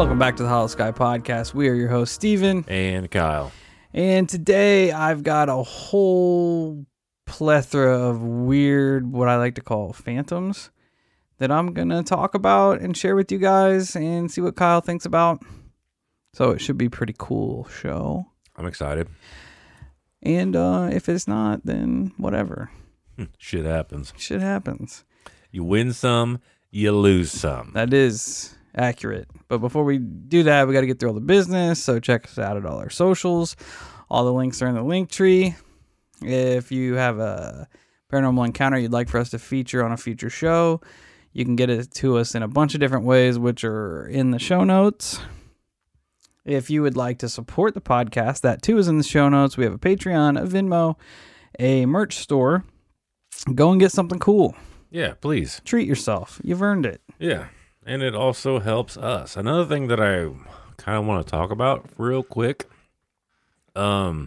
Welcome back to the Hollow Sky Podcast. We are your hosts, Steven. And Kyle. And today I've got a whole plethora of weird, what I like to call phantoms, that I'm going to talk about and share with you guys and see what Kyle thinks about. So it should be a pretty cool show. I'm excited. And if it's not, then whatever. Shit happens. Shit happens. You win some, you lose some. That is accurate. But before we do that, we got to get through all the business. So check us out at all our socials. All the links are in the link tree. If you have a paranormal encounter you'd like for us to feature on a future show, you can get it to us in a bunch of different ways, which are in the show notes. If you would like to support the podcast, that too is in the show notes. We have a Patreon, a Venmo, a merch store. Go and get something cool. Yeah, please. Treat yourself. You've earned it. Yeah, and it also helps us. Another thing that I kind of want to talk about real quick, for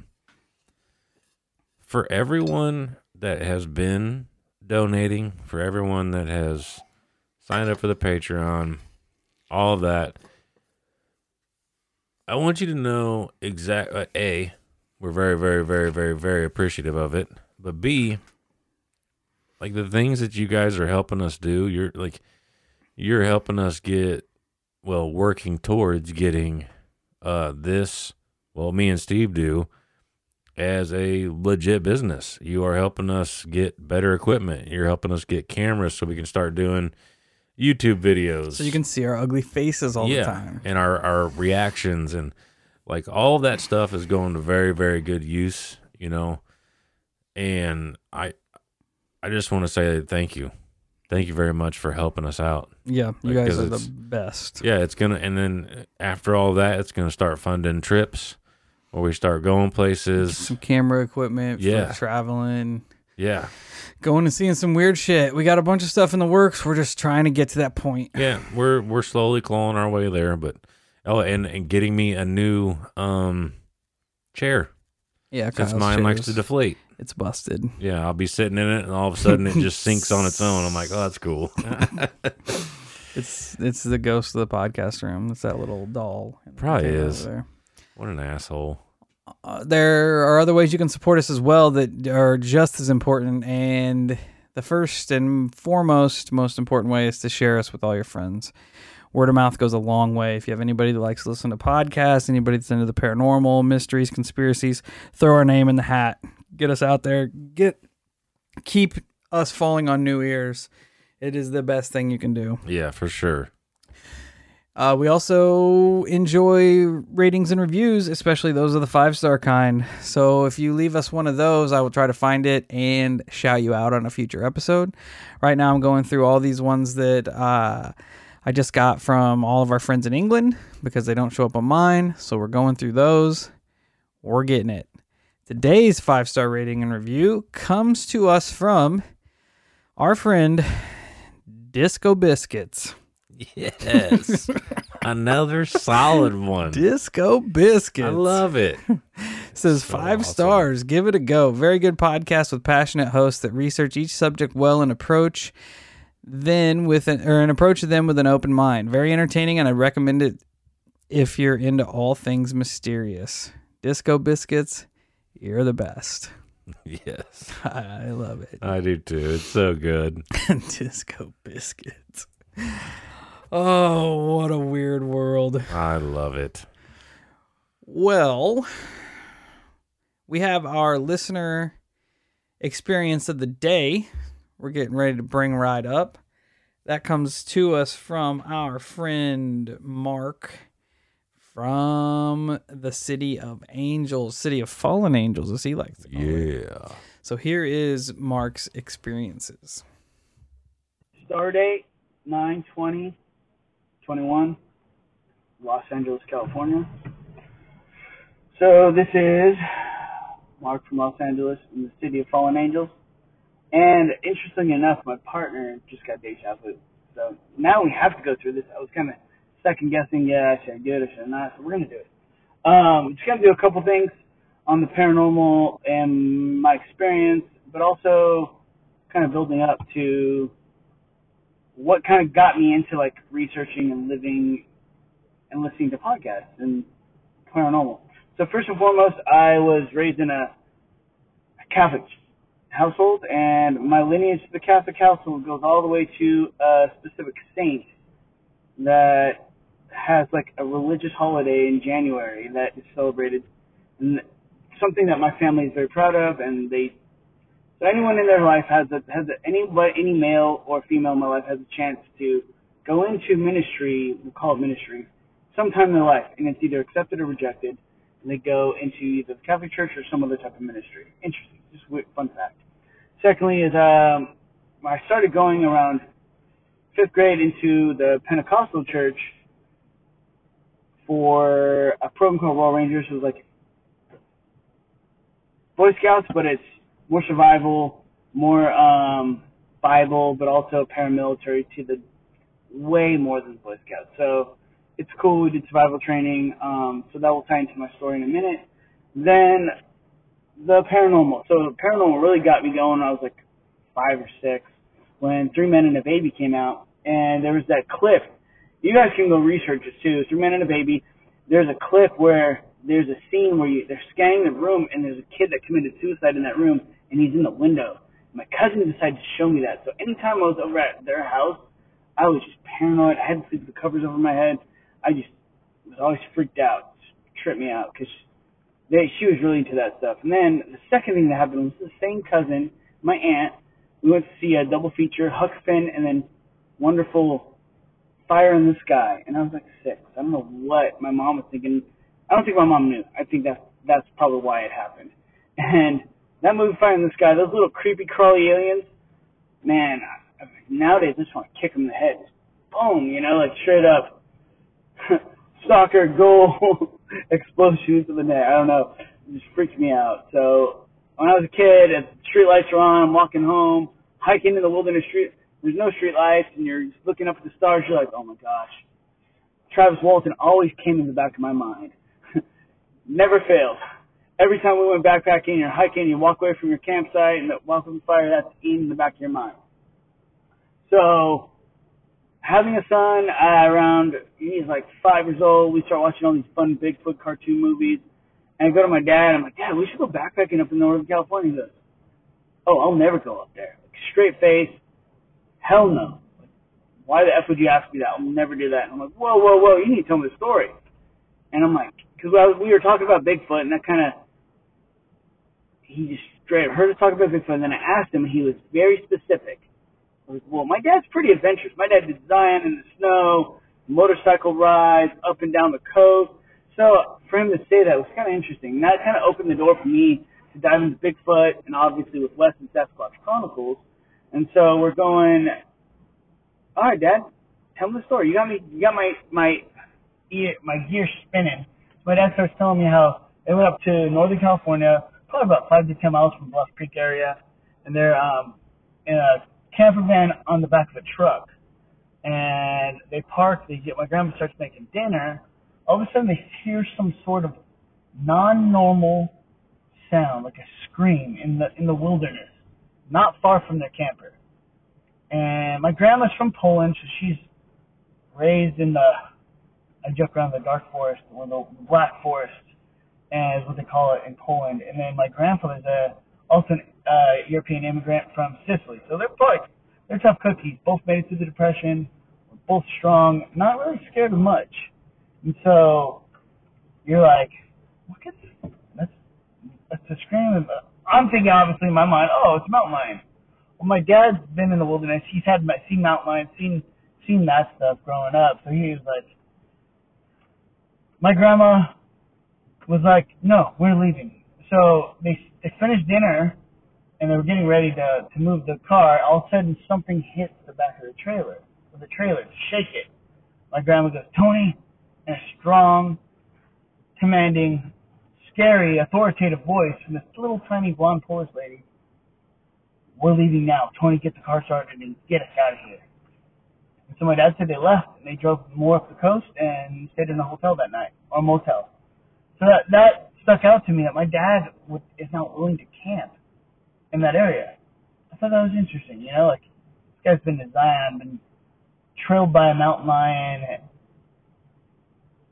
everyone that has been donating, for everyone that has signed up for the Patreon, all of that, I want you to know exactly, A, we're very, very, very, very, very appreciative of it, but B, like the things that you guys are helping us do, you're helping us working towards getting me and Steve do, as a legit business. You are helping us get better equipment. You're helping us get cameras so we can start doing YouTube videos. So you can see our ugly faces all the time. And our reactions and like all of that stuff is going to very, very good use, and I just want to say thank you. Thank you very much for helping us out. Yeah, you guys are the best. Yeah, and then after all that, it's going to start funding trips where we start going places. Some camera equipment for traveling. Yeah. Going and seeing some weird shit. We got a bunch of stuff in the works. We're just trying to get to that point. Yeah, we're slowly clawing our way there, but and getting me a new chair. Yeah, since mine likes to deflate. It's busted. Yeah, I'll be sitting in it, and all of a sudden it just sinks on its own. I'm like, oh, that's cool. It's the ghost of the podcast room. It's that little doll. Probably is. What an asshole. There are other ways you can support us as well that are just as important. And the first and foremost, most important way is to share us with all your friends. Word of mouth goes a long way. If you have anybody that likes to listen to podcasts, anybody that's into the paranormal, mysteries, conspiracies, throw our name in the hat. Get us out there. Keep us falling on new ears. It is the best thing you can do. Yeah, for sure. We also enjoy ratings and reviews, especially those of the 5-star kind. So if you leave us one of those, I will try to find it and shout you out on a future episode. Right now I'm going through all these ones that I just got from all of our friends in England because they don't show up on mine. So we're going through those. We're getting it. Today's 5-star rating and review comes to us from our friend Disco Biscuits. Yes. Another solid one. Disco Biscuits. I love it. Says so 5 awesome. Stars. Give it a go. Very good podcast with passionate hosts that research each subject well and approach them with an open mind. Very entertaining, and I recommend it if you're into all things mysterious. Disco Biscuits, you're the best. Yes. I love it. I do too. It's so good. Disco Biscuits. Oh, what a weird world. I love it. Well, we have our listener experience of the day. We're getting ready to bring right up. That comes to us from our friend Mark from the City of Angels, City of Fallen Angels, as he likes to call it. Yeah. So here is Mark's experiences. Stardate 9/20/21, Los Angeles, California. So this is Mark from Los Angeles in the City of Fallen Angels. And interestingly enough, my partner just got deja vu. So now we have to go through this. I was kind of second guessing, should I do it or should I not? So we're going to do it. Just going to do a couple things on the paranormal and my experience, but also kind of building up to what kind of got me into like researching and living and listening to podcasts and paranormal. So first and foremost, I was raised in a Catholic household, and my lineage to the Catholic household goes all the way to a specific saint that has like a religious holiday in January that is celebrated, and something that my family is very proud of. And so anyone in their life any male or female in my life has a chance to go into ministry. We'll call it ministry, sometime in their life, and it's either accepted or rejected. And they go into either the Catholic Church or some other type of ministry. Interesting, just weird, fun fact. Secondly is I started going around 5th grade into the Pentecostal church for a program called Royal Rangers. It was like Boy Scouts, but it's more survival, more Bible, but also paramilitary to the way more than Boy Scouts. So it's cool. We did survival training, so that will tie into my story in a minute. Then the paranormal. So the paranormal really got me going when I was like 5 or 6 when 3 Men and a Baby came out. And there was that clip. You guys can go research this too. 3 Men and a Baby. There's a clip where there's a scene where they're scanning the room and there's a kid that committed suicide in that room and he's in the window. My cousin decided to show me that. So anytime I was over at their house, I was just paranoid. I had to sleep with the covers over my head. I just was always freaked out. It just tripped me out because she was really into that stuff. And then the second thing that happened was the same cousin, my aunt. We went to see a double feature, Huck Finn, and then wonderful Fire in the Sky. And I was like 6. I don't know what my mom was thinking. I don't think my mom knew. I think that's probably why it happened. And that movie, Fire in the Sky, those little creepy crawly aliens, man, nowadays I just want to kick them in the head. Just boom, like straight up. Soccer, goal, explosions of the net. I don't know. It just freaked me out. So when I was a kid, if the street lights are on, I'm walking home, hiking in the wilderness street. There's no street lights, and you're just looking up at the stars. You're like, oh my gosh. Travis Walton always came in the back of my mind. Never failed. Every time we went backpacking, you're hiking, you walk away from your campsite, and walk with the fire, that's in the back of your mind. So having a son he's like 5 years old, we start watching all these fun Bigfoot cartoon movies. And I go to my dad, I'm like, Dad, we should go backpacking up in Northern California. He goes, oh, I'll never go up there. Like, straight face, hell no. Like, why the F would you ask me that? I'll never do that. And I'm like, whoa, you need to tell me the story. And I'm like, because we were talking about Bigfoot, and he just straight heard us talk about Bigfoot, and then I asked him, and he was very specific. I was like, well, my dad's pretty adventurous. My dad did Zion in the snow, motorcycle rides up and down the coast. So for him to say that was kind of interesting. And that kind of opened the door for me to dive into Bigfoot, and obviously with Wes and Sasquatch Chronicles. And so we're going, all right, Dad, tell me the story. You got my gear spinning. So my dad starts telling me how they went up to Northern California, probably about 5 to 10 miles from Bluff Creek area, and they're in a camper van on the back of a truck. And they park, my grandma starts making dinner. All of a sudden they hear some sort of non-normal sound, like a scream in the wilderness, not far from their camper. And my grandma's from Poland, so she's raised in I joke around, the dark forest, or the black forest, is what they call it in Poland. And then my grandfather's also an European immigrant from Sicily. So they're tough cookies. Both made it through the Depression, both strong, not really scared of much. And so you're like, look at this. That's a scream. I'm thinking, obviously, in my mind, oh, it's a mountain lion. Well, my dad's been in the wilderness. He's seen mountain lions, seen that stuff growing up. So he was like, my grandma was like, no, we're leaving. So they finished dinner, and they were getting ready to move the car. All of a sudden, something hits the back of the trailer, to shake it. My grandma goes, Tony, in a strong, commanding, scary, authoritative voice from this little tiny blonde Polish lady, we're leaving now. Tony, get the car started and get us out of here. And so my dad said they left, and they drove more up the coast and stayed in a hotel that night, or a motel. So that stuck out to me, that my dad is not willing to camp in that area. I thought that was interesting, like, this guy's been to Zion, been trailed by a mountain lion,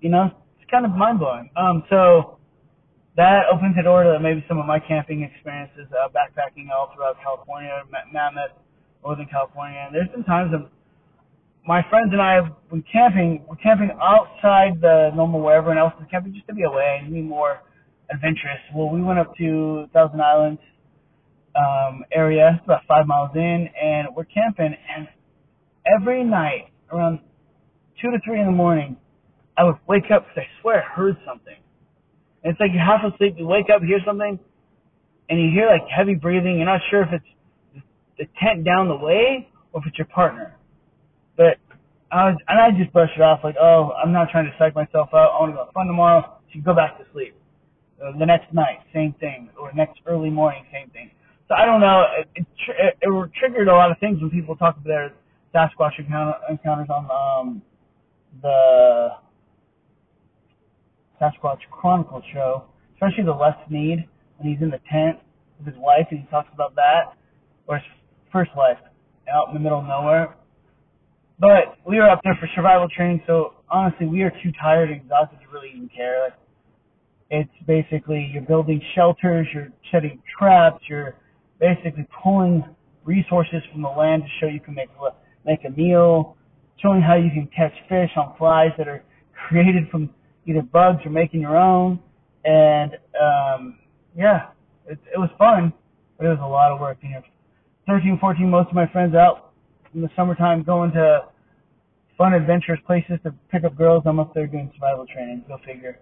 it's kind of mind-blowing. So that opens the door to maybe some of my camping experiences, backpacking all throughout California, Mammoth, Northern California. And there's been times when my friends and I, we're camping outside the normal where everyone else is camping just to be away and be more adventurous. Well, we went up to Thousand Islands area, it's about 5 miles in, and we're camping, and every night around 2 to 3 in the morning, I would wake up because I swear I heard something. And it's like you're half asleep, you wake up, you hear something, and you hear like heavy breathing. You're not sure if it's the tent down the way or if it's your partner. But I just brushed it off like, oh, I'm not trying to psych myself out. I want to go have fun tomorrow. So you go back to sleep. The next night, same thing. Or next early morning, same thing. So I don't know. It triggered a lot of things when people talk about their Sasquatch encounters on the Sasquatch Chronicles show, especially the Les Snead when he's in the tent with his wife and he talks about that, or his first wife out in the middle of nowhere. But we were up there for survival training, so honestly, we are too tired and exhausted to really even care. Like, it's basically you're building shelters, you're setting traps, you're basically pulling resources from the land to show you can make a meal, showing how you can catch fish on flies that are created from either bugs or making your own. And yeah, it was fun, but it was a lot of work. 13, 14, most of my friends out in the summertime going to fun, adventurous places to pick up girls. I'm up there doing survival training. Go figure.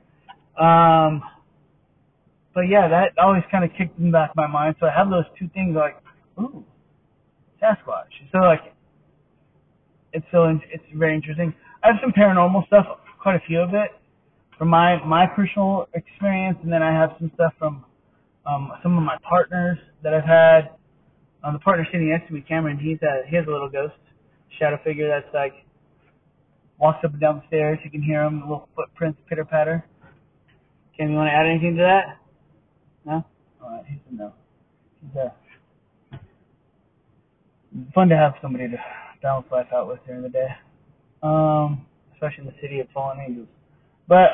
But yeah, that always kind of kicked in the back of my mind. So I have those two things like, ooh, Sasquatch. So like, it's very interesting. I have some paranormal stuff, quite a few of it, from my personal experience, and then I have some stuff from some of my partners that I've had. The partner sitting next to me, Cameron, he has a little ghost shadow figure that's like walks up and down the stairs. You can hear him, the little footprints pitter patter. Cam, you want to add anything to that? No? Alright, he's a no. He's fun to have somebody to balance life out with during the day. Especially in the city of fallen angels. But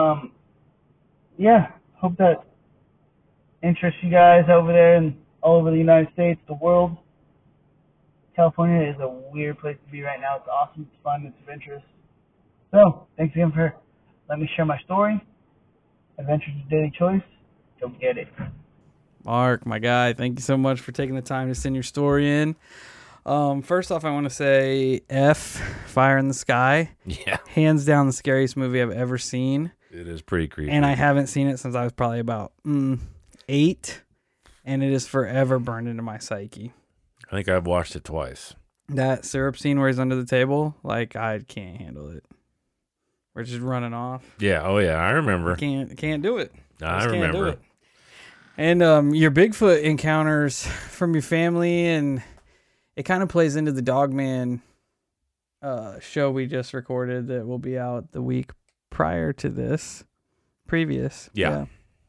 yeah, hope that interests you guys over there and all over the United States, the world. California is a weird place to be right now. It's awesome, it's fun, it's adventurous. So, thanks again for letting me share my story. Adventures is daily choice. Don't get it. Mark, my guy, thank you so much for taking the time to send your story in. First off, I want to say Fire in the Sky. Yeah. Hands down the scariest movie I've ever seen. It is pretty creepy. And I haven't seen it since I was probably about 8. And it is forever burned into my psyche. I think I've watched it twice. That syrup scene where he's under the table, like, I can't handle it. We're just running off. Yeah. Oh, yeah. I remember. Can't do it. I remember. And your Bigfoot encounters from your family, and it kind of plays into the Dogman show we just recorded that will be out the week prior to this. Previous. Yeah.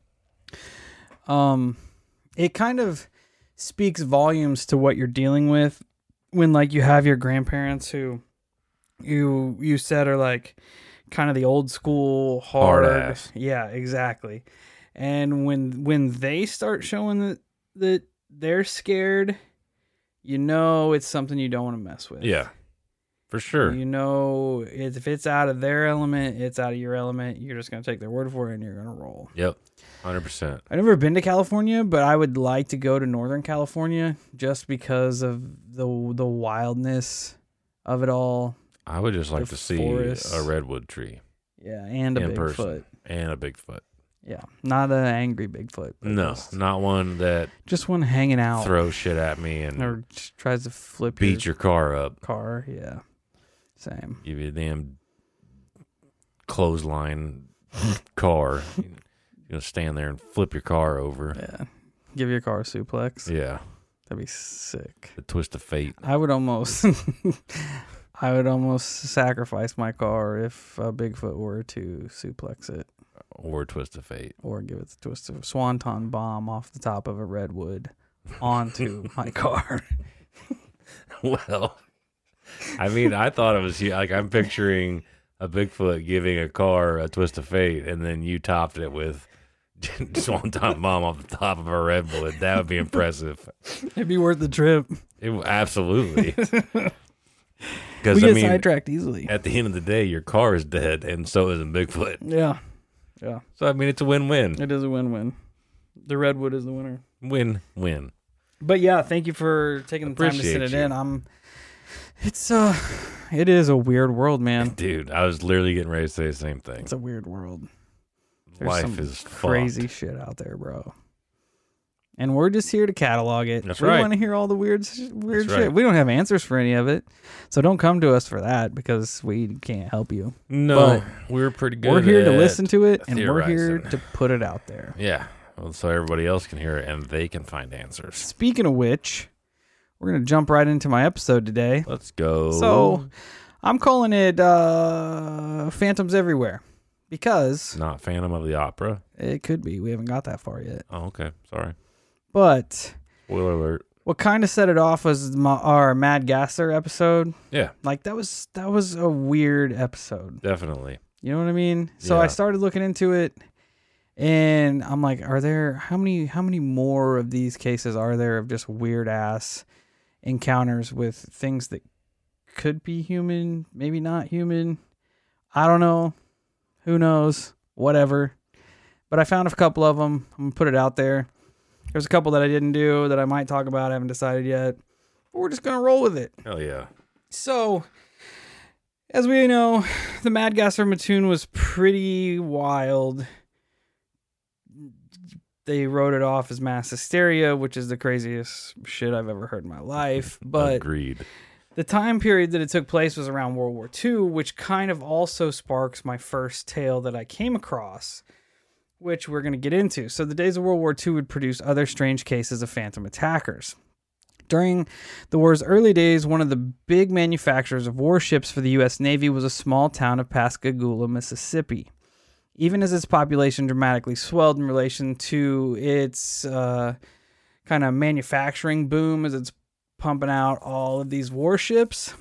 It kind of speaks volumes to what you're dealing with when, like, you have your grandparents who you said are like kind of the old school hard ass. Yeah, exactly. And when they start showing that they're scared, it's something you don't want to mess with. Yeah, for sure. If it's out of their element, it's out of your element. You're just going to take their word for it and you're going to roll. Yep. 100%. I've never been to California, but I would like to go to Northern California just because of the wildness of it all. I would just like to see a redwood tree. Yeah, and a Bigfoot. Person. And a Bigfoot. Yeah, not an angry Bigfoot. No, not one that just one hanging out, throws shit at me and or tries to beat your car up. Yeah, same. Give you a damn clothesline car. You're gonna stand there and flip your car over. Yeah, give your car a suplex. Yeah, that'd be sick. The twist of fate. I would almost sacrifice my car if Bigfoot were to suplex it. Or twist of fate. Or give it the twist of swanton bomb off the top of a redwood onto my car. Well, I mean, I thought it was like I'm picturing a Bigfoot giving a car a twist of fate, and then you topped it with Swan Top Mom off the top of a Red Bullet. That would be impressive. It'd be worth the trip. Absolutely. We Because get sidetracked easily. at the end of the day, your car is dead, and so is a Bigfoot. Yeah. Yeah. So I mean, it's a win-win. It is a win-win. The Redwood is the winner. Win-win. But yeah, thank you for taking the time to Appreciate sit it you. in. It is a weird world, man. Dude, I was literally getting ready to say the same thing. It's a weird world. There's Life some is crazy fucked. shit out there, bro. And we're just here to catalog it. That's we right. want to hear all the weird That's shit. right. We don't have answers for any of it. So don't come to us for that because we can't help you. No, But we're pretty good. We're here to at listen to it, and we're here theorizing. to put it out there. Yeah, well, so everybody else can hear it and they can find answers. Speaking of which, we're going to jump right into my episode today. Let's go. So I'm calling it Phantoms Everywhere because Not Phantom of the Opera. it could be. We haven't got that far yet. Oh, okay. Sorry. But Spoiler alert. what kind of set it off was our Mad Gasser episode. Yeah, Like that was a weird episode. definitely. You know what I mean? So I Yeah. started looking into it, and I'm like, how many more of these cases are there of just weird ass encounters with things that could be human, maybe not human? I don't know. Who knows? Whatever. But I found a couple of them. I'm gonna put it out there. There's a couple that I didn't do that I might talk about. I haven't decided yet. But we're just gonna roll with it. Hell yeah. So, as we know, the Mad Gasser Mattoon was pretty wild. They wrote it off as mass hysteria, which is the craziest shit I've ever heard in my life. But Agreed. the time period that it took place was around World War II, which kind of also sparks my first tale that I came across, which we're going to get into. So the days of World War II would produce other strange cases of phantom attackers. During the war's early days, one of the big manufacturers of warships for the U.S. Navy was a small town of Pascagoula, Mississippi. Even as its population dramatically swelled in relation to its kind of manufacturing boom as it's pumping out all of these warships,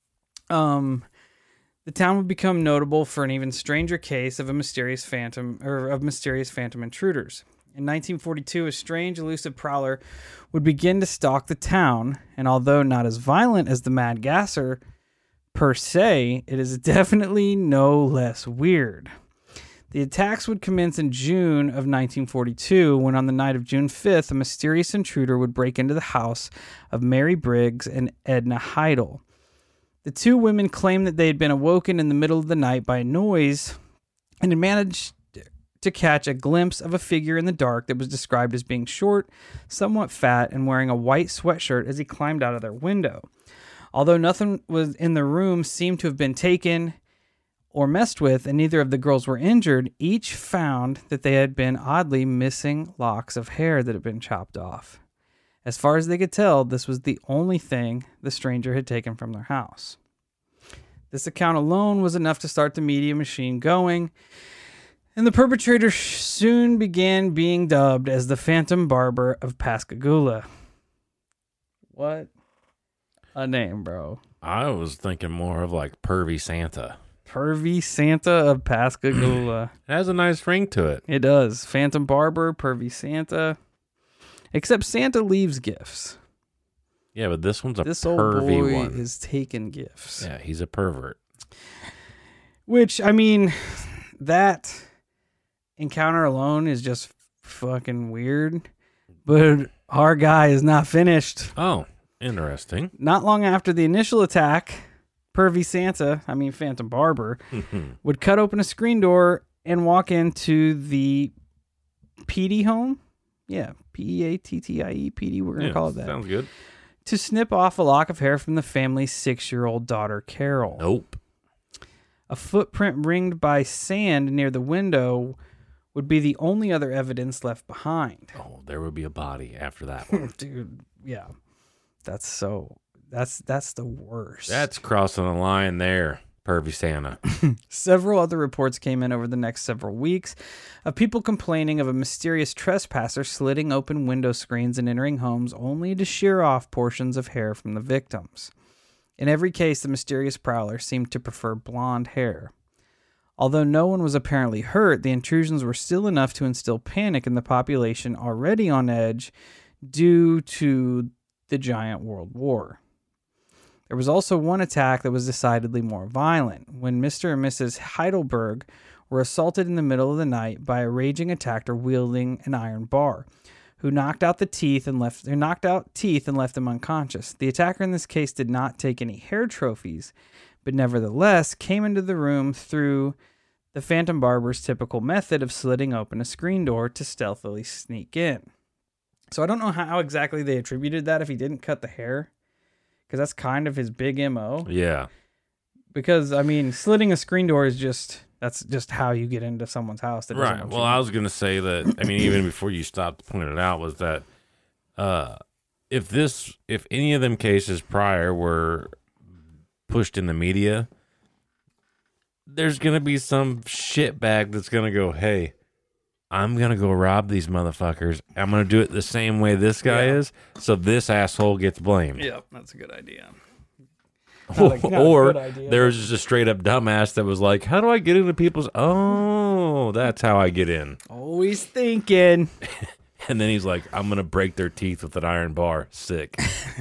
the town would become notable for an even stranger case of mysterious phantom intruders. In 1942, a strange, elusive prowler would begin to stalk the town, and although not as violent as the Mad Gasser per se, it is definitely no less weird. The attacks would commence in June of 1942, when on the night of June 5th, a mysterious intruder would break into the house of Mary Briggs and Edna Heidel. The two women claimed that they had been awoken in the middle of the night by a noise and had managed to catch a glimpse of a figure in the dark that was described as being short, somewhat fat, and wearing a white sweatshirt as he climbed out of their window. Although nothing was in the room seemed to have been taken or messed with, and neither of the girls were injured, each found that they had been oddly missing locks of hair that had been chopped off. As far as they could tell, this was the only thing the stranger had taken from their house. This account alone was enough to start the media machine going, and the perpetrator soon began being dubbed as the Phantom Barber of Pascagoula. What a name, bro. I was thinking more of like Pervy Santa. Pervy Santa of Pascagoula. It has a nice ring to it. It does. Phantom Barber, Pervy Santa. Except Santa leaves gifts. Yeah, but this one's a This old pervy boy one. is taking gifts. Yeah, he's a pervert. Which, I mean, that encounter alone is just fucking weird. But our guy is not finished. Oh, interesting. Not long after the initial attack, Pervy Santa, Phantom Barber, would cut open a screen door and walk into the PD home. Yeah, Peattie, PD, we're going to call it that. Sounds good. To snip off a lock of hair from the family's 6-year-old daughter, Carol. Nope. A footprint ringed by sand near the window would be the only other evidence left behind. Oh, there would be a body after that one. Dude, yeah. That's the worst. That's crossing the line there, Pervy Santa. Several other reports came in over the next several weeks of people complaining of a mysterious trespasser slitting open window screens and entering homes only to shear off portions of hair from the victims. In every case, the mysterious prowler seemed to prefer blonde hair. Although no one was apparently hurt, the intrusions were still enough to instill panic in the population already on edge due to the giant world war. There was also one attack that was decidedly more violent, when Mr. and Mrs. Heidelberg were assaulted in the middle of the night by a raging attacker wielding an iron bar, who knocked out teeth and left them unconscious. The attacker in this case did not take any hair trophies, but nevertheless came into the room through the Phantom Barber's typical method of slitting open a screen door to stealthily sneak in. So I don't know how exactly they attributed that if he didn't cut the hair, because that's kind of his big MO. Yeah. Because, I mean, slitting a screen door is that's just how you get into someone's house. That Right. Well, I was going to say that, I mean, even before you stopped pointing it out, was that if any of them cases prior were pushed in the media, there's going to be some shitbag that's going to go, hey, I'm going to go rob these motherfuckers. I'm going to do it the same way this guy is, so this asshole gets blamed. Yep, that's a good idea. Or there's just a straight up dumbass that was like, how do I get into people's... Oh, that's how I get in. Always thinking. And then he's like, I'm going to break their teeth with an iron bar. Sick.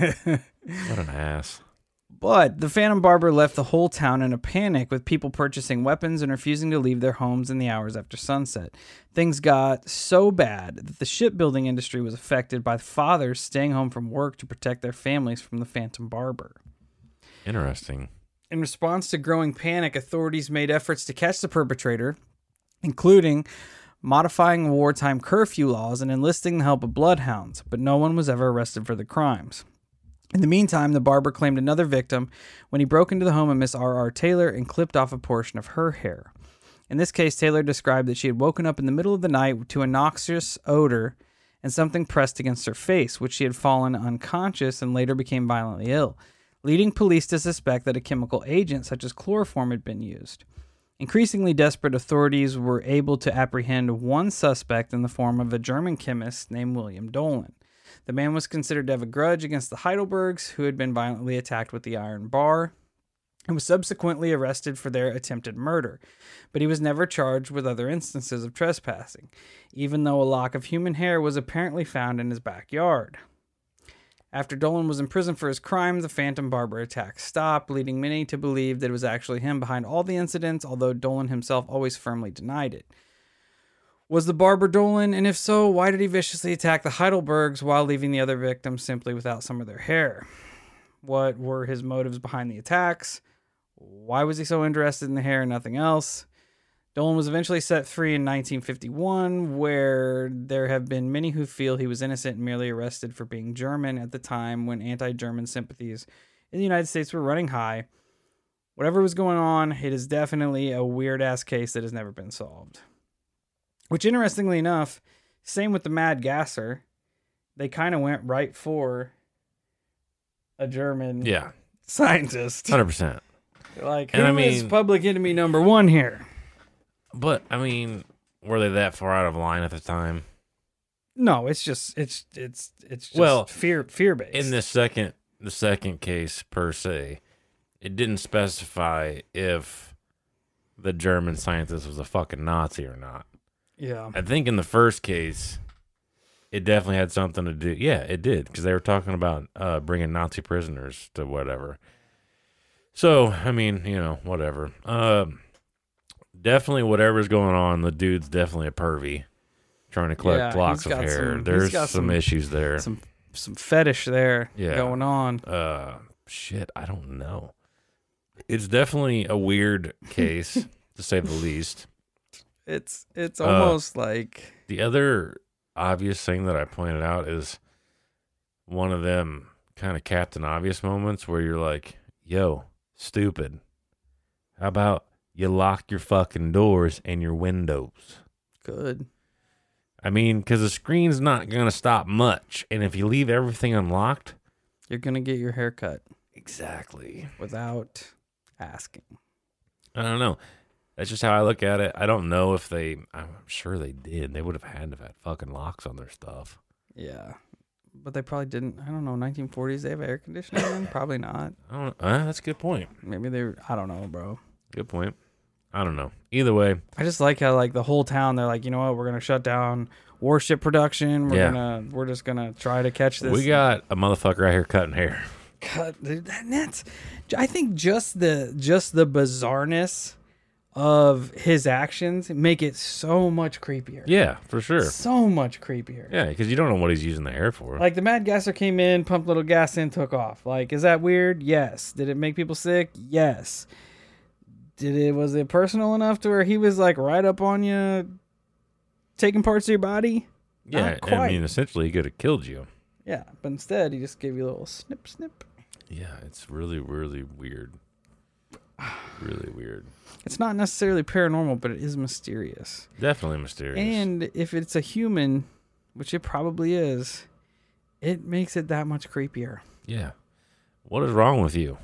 What an ass. But the Phantom Barber left the whole town in a panic, with people purchasing weapons and refusing to leave their homes in the hours after sunset. Things got so bad that the shipbuilding industry was affected by fathers staying home from work to protect their families from the Phantom Barber. Interesting. In response to growing panic, authorities made efforts to catch the perpetrator, including modifying wartime curfew laws and enlisting the help of bloodhounds, but no one was ever arrested for the crimes. In the meantime, the barber claimed another victim when he broke into the home of Miss R.R. Taylor and clipped off a portion of her hair. In this case, Taylor described that she had woken up in the middle of the night to a noxious odor and something pressed against her face, which she had fallen unconscious and later became violently ill, leading police to suspect that a chemical agent such as chloroform had been used. Increasingly desperate, authorities were able to apprehend one suspect in the form of a German chemist named William Dolan. The man was considered to have a grudge against the Heidelbergs, who had been violently attacked with the iron bar, and was subsequently arrested for their attempted murder. But he was never charged with other instances of trespassing, even though a lock of human hair was apparently found in his backyard. After Dolan was imprisoned for his crime, the Phantom Barber attack stopped, leading many to believe that it was actually him behind all the incidents, although Dolan himself always firmly denied it. Was the barber Dolan, and if so, why did he viciously attack the Heidelbergs while leaving the other victims simply without some of their hair? What were his motives behind the attacks? Why was he so interested in the hair and nothing else? Dolan was eventually set free in 1951, where there have been many who feel he was innocent and merely arrested for being German at the time when anti-German sympathies in the United States were running high. Whatever was going on, it is definitely a weird-ass case that has never been solved. Which, interestingly enough, same with the Mad Gasser. They kind of went right for a German scientist. 100%. Like, who is public enemy number one here? But, I mean, were they that far out of line at the time? No, it's just fear-based. In the second case, per se, it didn't specify if the German scientist was a fucking Nazi or not. Yeah. I think in the first case, it definitely had something to do. Yeah, it did, because they were talking about bringing Nazi prisoners to whatever. So, I mean, whatever. Definitely whatever's going on, the dude's definitely a pervy trying to collect locks of hair. There's some issues there. Some fetish there going on. Shit, I don't know. It's definitely a weird case, to say the least. It's almost like... The other obvious thing that I pointed out is one of them kind of Captain Obvious moments where you're like, yo, stupid. How about you lock your fucking doors and your windows? Good. I mean, because the screen's not going to stop much. And if you leave everything unlocked... You're going to get your hair cut. Exactly. Without asking. I don't know. That's just how I look at it. I don't know if I'm sure they did. They would have had to have had fucking locks on their stuff. Yeah. But they probably didn't. I don't know. 1940s, they have air conditioning? Probably not. I don't know. That's a good point. Maybe I don't know, bro. Good point. I don't know. Either way, I just like how like the whole town they're like, you know what, we're gonna shut down warship production. We're just gonna try to catch this. we got a motherfucker out here cutting hair. Cut that's. I think just the bizarreness of his actions make it so much creepier. Yeah, for sure. So much creepier. Yeah, because you don't know what he's using the hair for. Like the Mad Gasser came in, pumped a little gas in, took off. Like, is that weird? Yes. Did it make people sick? Yes. Was it personal enough to where he was like right up on you, taking parts of your body? Yeah, Not quite. I mean, essentially, he could have killed you. Yeah, but instead he just gave you a little snip, snip. Yeah, it's really, really weird. Really weird. It's not necessarily paranormal, but it is mysterious. Definitely mysterious. And if it's a human, which it probably is, it makes it that much creepier. Yeah. What is wrong with you?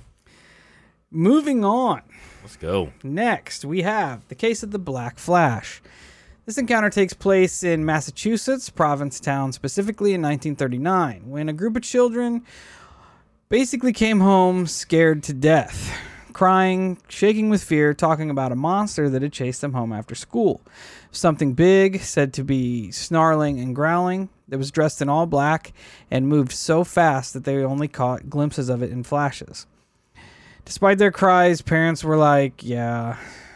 Moving on. Let's go. Next, we have the case of the Black Flash. This encounter takes place in Massachusetts, Provincetown, specifically in 1939, when a group of children basically came home scared to death, crying, shaking with fear, talking about a monster that had chased them home after school. Something big, said to be snarling and growling, that was dressed in all black and moved so fast that they only caught glimpses of it in flashes. Despite their cries, parents were like, yeah,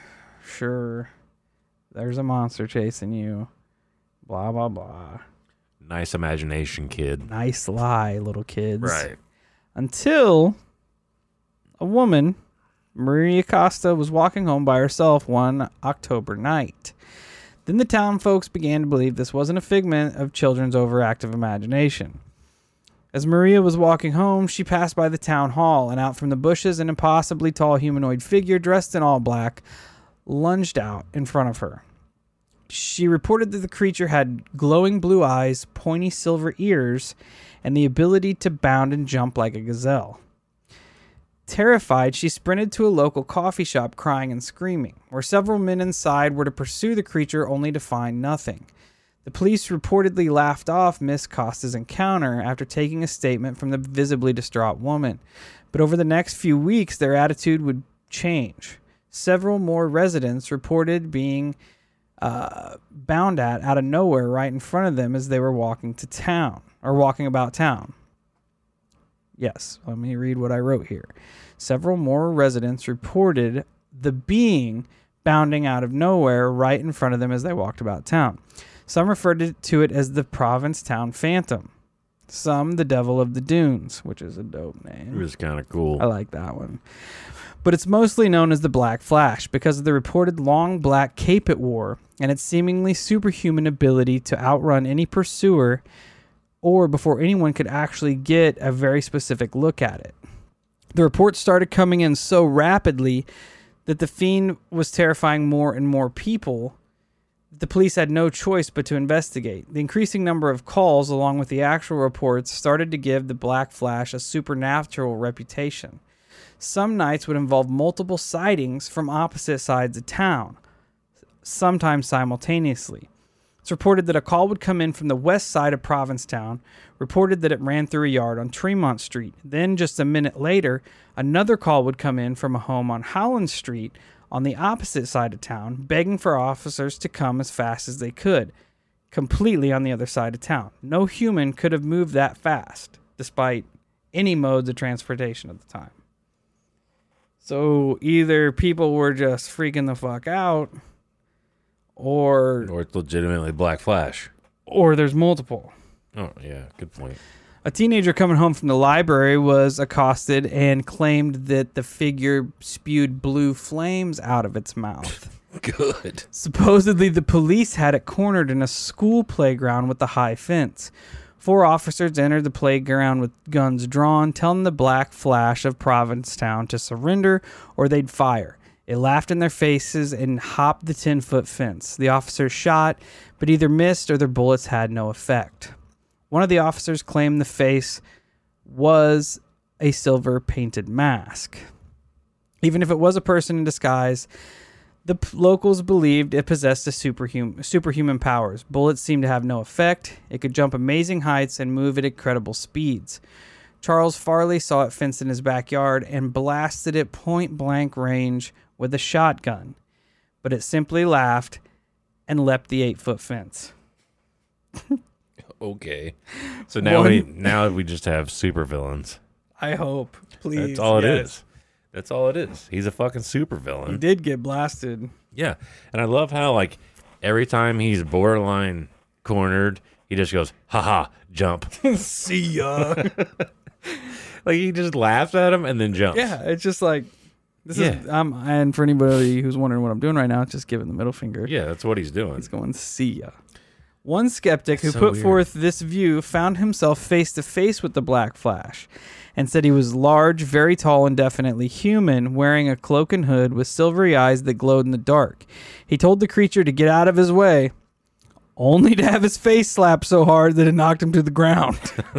sure, there's a monster chasing you, blah, blah, blah. Nice imagination, kid. Nice lie, little kids. Right. Until a woman, Maria Costa, was walking home by herself one October night. Then the town folks began to believe this wasn't a figment of children's overactive imagination. As Maria was walking home, she passed by the town hall, and out from the bushes, an impossibly tall humanoid figure dressed in all black lunged out in front of her. She reported that the creature had glowing blue eyes, pointy silver ears, and the ability to bound and jump like a gazelle. Terrified, she sprinted to a local coffee shop crying and screaming, where several men inside were to pursue the creature only to find nothing. The police reportedly laughed off Miss Costa's encounter after taking a statement from the visibly distraught woman. But over the next few weeks, their attitude would change. Several more residents reported being bound out of nowhere right in front of them as they were walking about town. Yes, let me read what I wrote here. Several more residents reported the being bounding out of nowhere right in front of them as they walked about town. Some referred to it as the Provincetown Phantom. Some the Devil of the Dunes, which is a dope name. It was kind of cool. I like that one. But it's mostly known as the Black Flash because of the reported long black cape it wore and its seemingly superhuman ability to outrun any pursuer or before anyone could actually get a very specific look at it. The reports started coming in so rapidly that the fiend was terrifying more and more people. The police had no choice but to investigate. The increasing number of calls, along with the actual reports, started to give the Black Flash a supernatural reputation. Some nights would involve multiple sightings from opposite sides of town, sometimes simultaneously. It's reported that a call would come in from the west side of Provincetown, reported that it ran through a yard on Tremont Street. Then, just a minute later, another call would come in from a home on Howland Street on the opposite side of town, begging for officers to come as fast as they could, completely on the other side of town. No human could have moved that fast, despite any modes of transportation at the time. So either people were just freaking the fuck out, or it's legitimately Black Flash. Or there's multiple. Oh, yeah, good point. A teenager coming home from the library was accosted and claimed that the figure spewed blue flames out of its mouth. Good. Supposedly, the police had it cornered in a school playground with a high fence. 4 officers entered the playground with guns drawn, telling the Black Flash of Provincetown to surrender or they'd fire. It laughed in their faces and hopped the 10-foot fence. The officers shot, but either missed or their bullets had no effect. One of the officers claimed the face was a silver-painted mask. Even if it was a person in disguise, the locals believed it possessed superhuman powers. Bullets seemed to have no effect. It could jump amazing heights and move at incredible speeds. Charles Farley saw it fenced in his backyard and blasted it point-blank range with a shotgun. but it simply laughed and leapt the 8-foot fence. Okay. So now we just have supervillains. I hope. Please. That's all it is. That's all it is. He's a fucking supervillain. He did get blasted. Yeah. And I love how, like, every time he's borderline cornered, he just goes, haha, jump. See ya. Like, he just laughs at him and then jumps. Yeah, it's just like, this is, and for anybody who's wondering what I'm doing right now, it's just giving the middle finger. Yeah, that's what he's doing. He's going, see ya. One skeptic who So put weird. forth this view found himself face to face with the Black Flash and said he was large, very tall, and definitely human, wearing a cloak and hood with silvery eyes that glowed in the dark. He told the creature to get out of his way, only to have his face slapped so hard that it knocked him to the ground.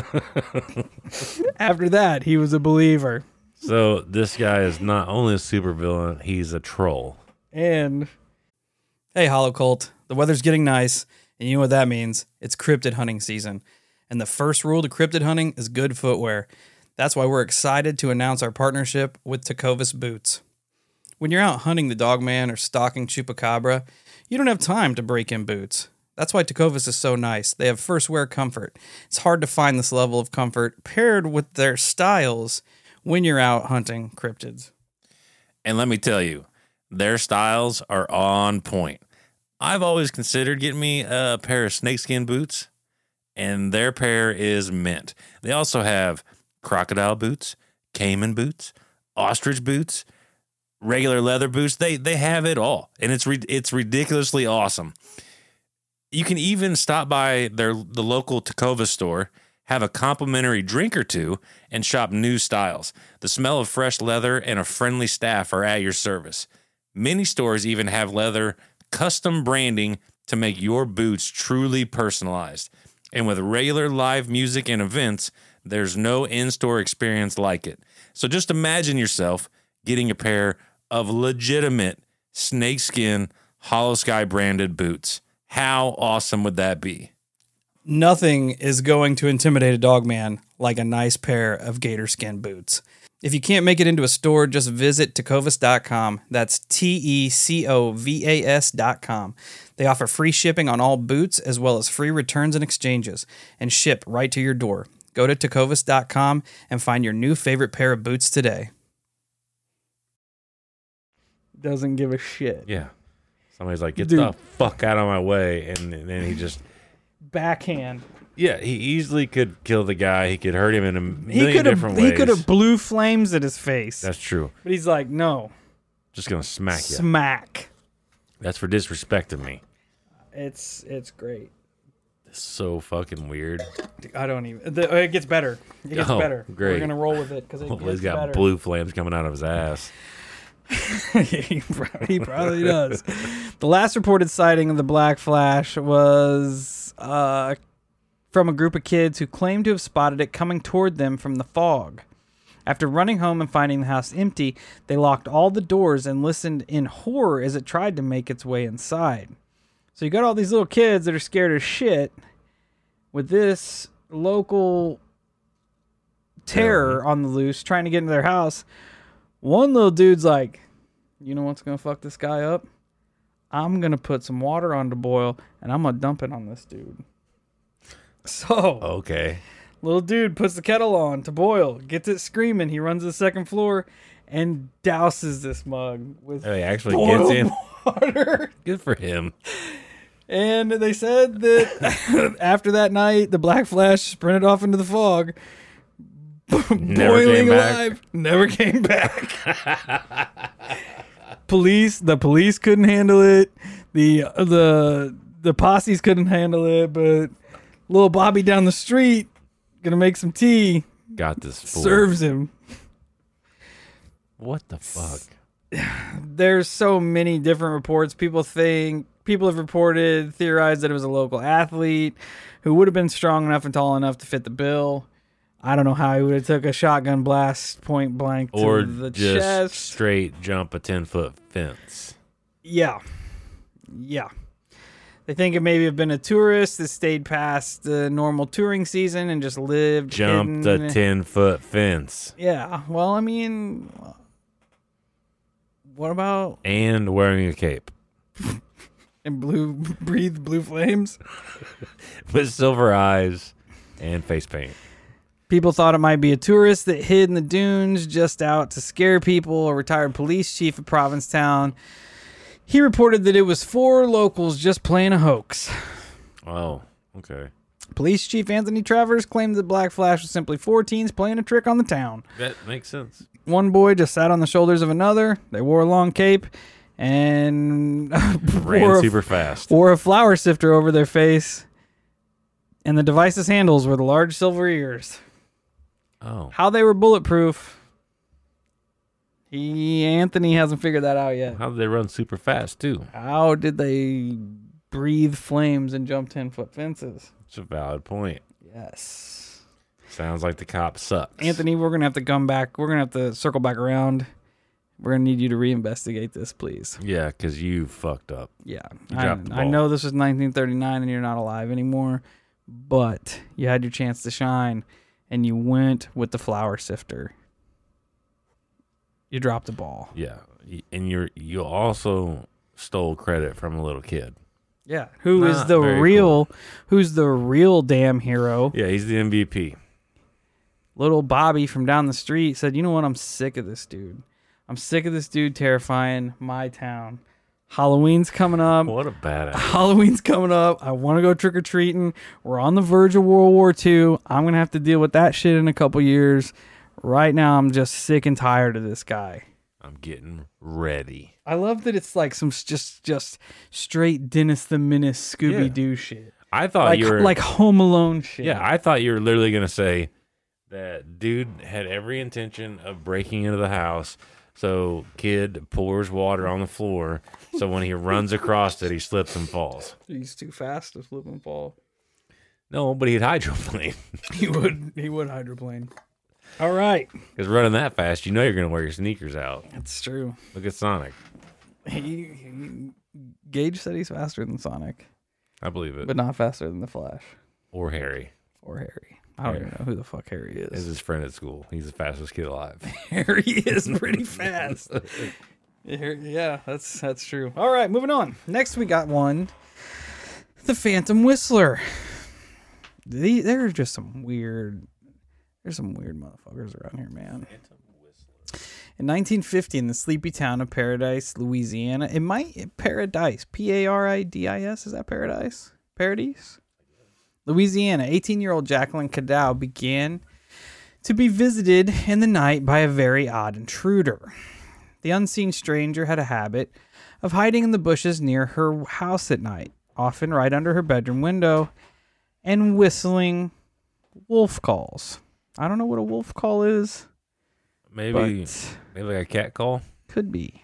After that, he was a believer. So this guy is not only a supervillain, he's a troll. And hey, Hollow Cult, the weather's getting nice, and you know what that means. It's cryptid hunting season. And the first rule to cryptid hunting is good footwear. That's why we're excited to announce our partnership with Tecovas Boots. When you're out hunting the Dogman or stalking Chupacabra, you don't have time to break in boots. That's why Tecovas is so nice. They have first wear comfort. It's hard to find this level of comfort paired with their styles when you're out hunting cryptids. And let me tell you, their styles are on point. I've always considered getting me a pair of snakeskin boots, and their pair is mint. They also have crocodile boots, caiman boots, ostrich boots, regular leather boots. They have it all, and it's ridiculously awesome. You can even stop by the local Tecovas store, have a complimentary drink or two, and shop new styles. The smell of fresh leather and a friendly staff are at your service. Many stores even have leather custom branding to make your boots truly personalized. And with regular live music and events, there's no in-store experience like it. So just imagine yourself getting a pair of legitimate snakeskin Hollow Sky branded boots. How awesome would that be? Nothing is going to intimidate a dogman like a nice pair of gator skin boots. If you can't make it into a store, just visit tecovas.com. That's TECOVAS.com. They offer free shipping on all boots as well as free returns and exchanges and ship right to your door. Go to tecovas.com and find your new favorite pair of boots today. Doesn't give a shit. Yeah. Somebody's like, get Dude. the fuck out of my way. And then he just... Backhand. Yeah, he easily could kill the guy. He could hurt him in a million different ways. He could have blew flames at his face. That's true. But he's like, no. Just going to smack you. Smack. That's for disrespecting me. It's great. It's so fucking weird. I don't even... It gets better. It gets better. Great. We're going to roll with it because it Hopefully gets he's got better. blue flames coming out of his ass. He probably does. The last reported sighting of the Black Flash was from a group of kids who claimed to have spotted it coming toward them from the fog. After running home and finding the house empty, they locked all the doors and listened in horror as it tried to make its way inside. So you got all these little kids that are scared as shit with this local terror on the loose trying to get into their house. One little dude's like, you know what's going to fuck this guy up? I'm going to put some water on to boil, and I'm going to dump it on this dude. So, Okay. little dude puts the kettle on to boil, gets it screaming. He runs to the second floor and douses this mug with Oh, he actually boiled gets in. water. Good for him. And they said that after that night, the Black Flash sprinted off into the fog. Boiling came back. alive, never came back. The police couldn't handle it. The posses couldn't handle it. But little Bobby down the street gonna make some tea. Got this fool. Serves him. What the fuck? There's so many different reports. People have reported, theorized that it was a local athlete who would have been strong enough and tall enough to fit the bill. I don't know how he would have took a shotgun blast point blank to Or the just chest. straight jump a 10-foot fence. Yeah. They think it maybe have been a tourist that stayed past the normal touring season and just lived. Jumped a hidden. 10-foot fence. Yeah. Well, I mean, what about? And wearing a cape. and breathed blue flames. With silver eyes and face paint. People thought it might be a tourist that hid in the dunes just out to scare people. A retired police chief of Provincetown, he reported that it was 4 locals just playing a hoax. Oh, okay. Police Chief Anthony Travers claimed that Black Flash was simply 4 teens playing a trick on the town. That makes sense. One boy just sat on the shoulders of another. They wore a long cape and Ran super fast. wore a flour sifter over their face. And the device's handles were the large silver ears. Oh. How they were bulletproof, Anthony hasn't figured that out yet. How did they run super fast, too? How did they breathe flames and jump 10-foot fences? It's a valid point. Yes. Sounds like the cop sucks. Anthony, we're going to have to come back. We're going to have to circle back around. We're going to need you to reinvestigate this, please. Yeah, because you fucked up. Yeah. You dropped the I ball. know this was 1939 and you're not alive anymore, but you had your chance to shine and you went with the flour sifter. You dropped the ball. Yeah. And you also stole credit from a little kid. Yeah. Who's Not the very real damn hero? Yeah, he's the MVP. Little Bobby from down the street said, you know what? I'm sick of this dude. I'm sick of this dude terrifying my town. Halloween's coming up. What a badass. Halloween's coming up. I want to go trick-or-treating. We're on the verge of World War II. I'm going to have to deal with that shit in a couple years. Right now, I'm just sick and tired of this guy. I'm getting ready. I love that it's like some just straight Dennis the Menace Scooby-Doo shit. I thought Like, you were like Home Alone shit. Yeah, I thought you were literally going to say that dude had every intention of breaking into the house. So kid pours water on the floor. So when he runs across it, he slips and falls. He's too fast to slip and fall. No, but he'd hydroplane. He would hydroplane. All right. Because running that fast, you know you're going to wear your sneakers out. That's true. Look at Sonic. Gage said he's faster than Sonic, I believe it. but not faster than the Flash Or Harry. or Harry. I don't even know who the fuck Harry Is is. his friend at school. He's the fastest kid alive. Harry is pretty fast. Yeah, that's true. All right, moving on. Next, we got one. The Phantom Whistler. There are just some weird. There's some weird motherfuckers around here, man. In 1950, in the sleepy town of Paradise, Louisiana, Paradise, Paradis, is that Paradise? Paradise? Louisiana, 18-year-old Jacqueline Cadow began to be visited in the night by a very odd intruder. The unseen stranger had a habit of hiding in the bushes near her house at night, often right under her bedroom window, and whistling wolf calls. I don't know what a wolf call is. Maybe But like a cat call. could be.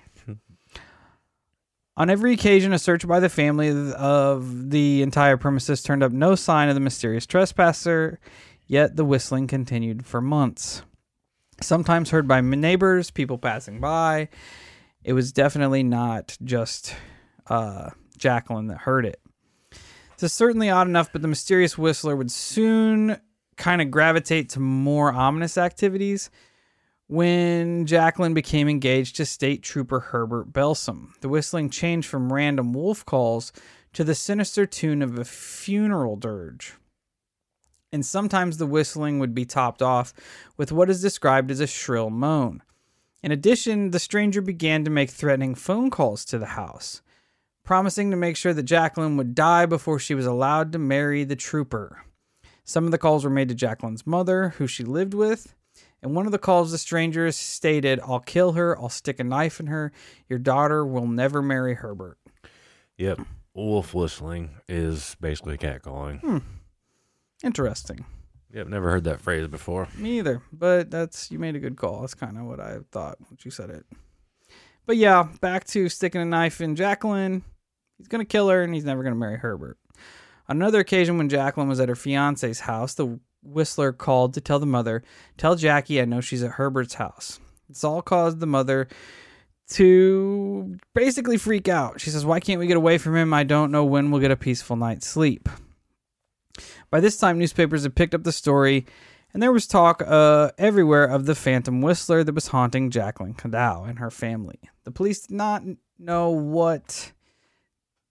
On every occasion, a search by the family of the entire premises turned up no sign of the mysterious trespasser, yet the whistling continued for months. Sometimes heard by neighbors, people passing by. It was definitely not just Jacqueline that heard it. It's certainly odd enough, but the mysterious whistler would soon kind of gravitate to more ominous activities. When Jacqueline became engaged to State Trooper Herbert Belsom, the whistling changed from random wolf calls to the sinister tune of a funeral dirge. And sometimes the whistling would be topped off with what is described as a shrill moan. In addition, the stranger began to make threatening phone calls to the house, promising to make sure that Jacqueline would die before she was allowed to marry the trooper. Some of the calls were made to Jacqueline's mother, who she lived with. In one of the calls, the stranger stated, "I'll kill her. I'll stick a knife in her. Your daughter will never marry Herbert." Yep. Wolf whistling is basically cat calling. Interesting. Yep, never heard that phrase before. Me either, but you made a good call. That's kind of what I thought when you said it. But yeah, back to sticking a knife in Jacqueline. He's going to kill her, and he's never going to marry Herbert. On another occasion, when Jacqueline was at her fiance's house, the whistler called to tell the mother, "Tell Jackie I know she's at Herbert's house." This all caused the mother to basically freak out. She says, "Why can't we get away from him? I don't know when we'll get a peaceful night's sleep." By this time, newspapers had picked up the story, and there was talk everywhere of the Phantom Whistler that was haunting Jacqueline Cadow and her family. The police did not know what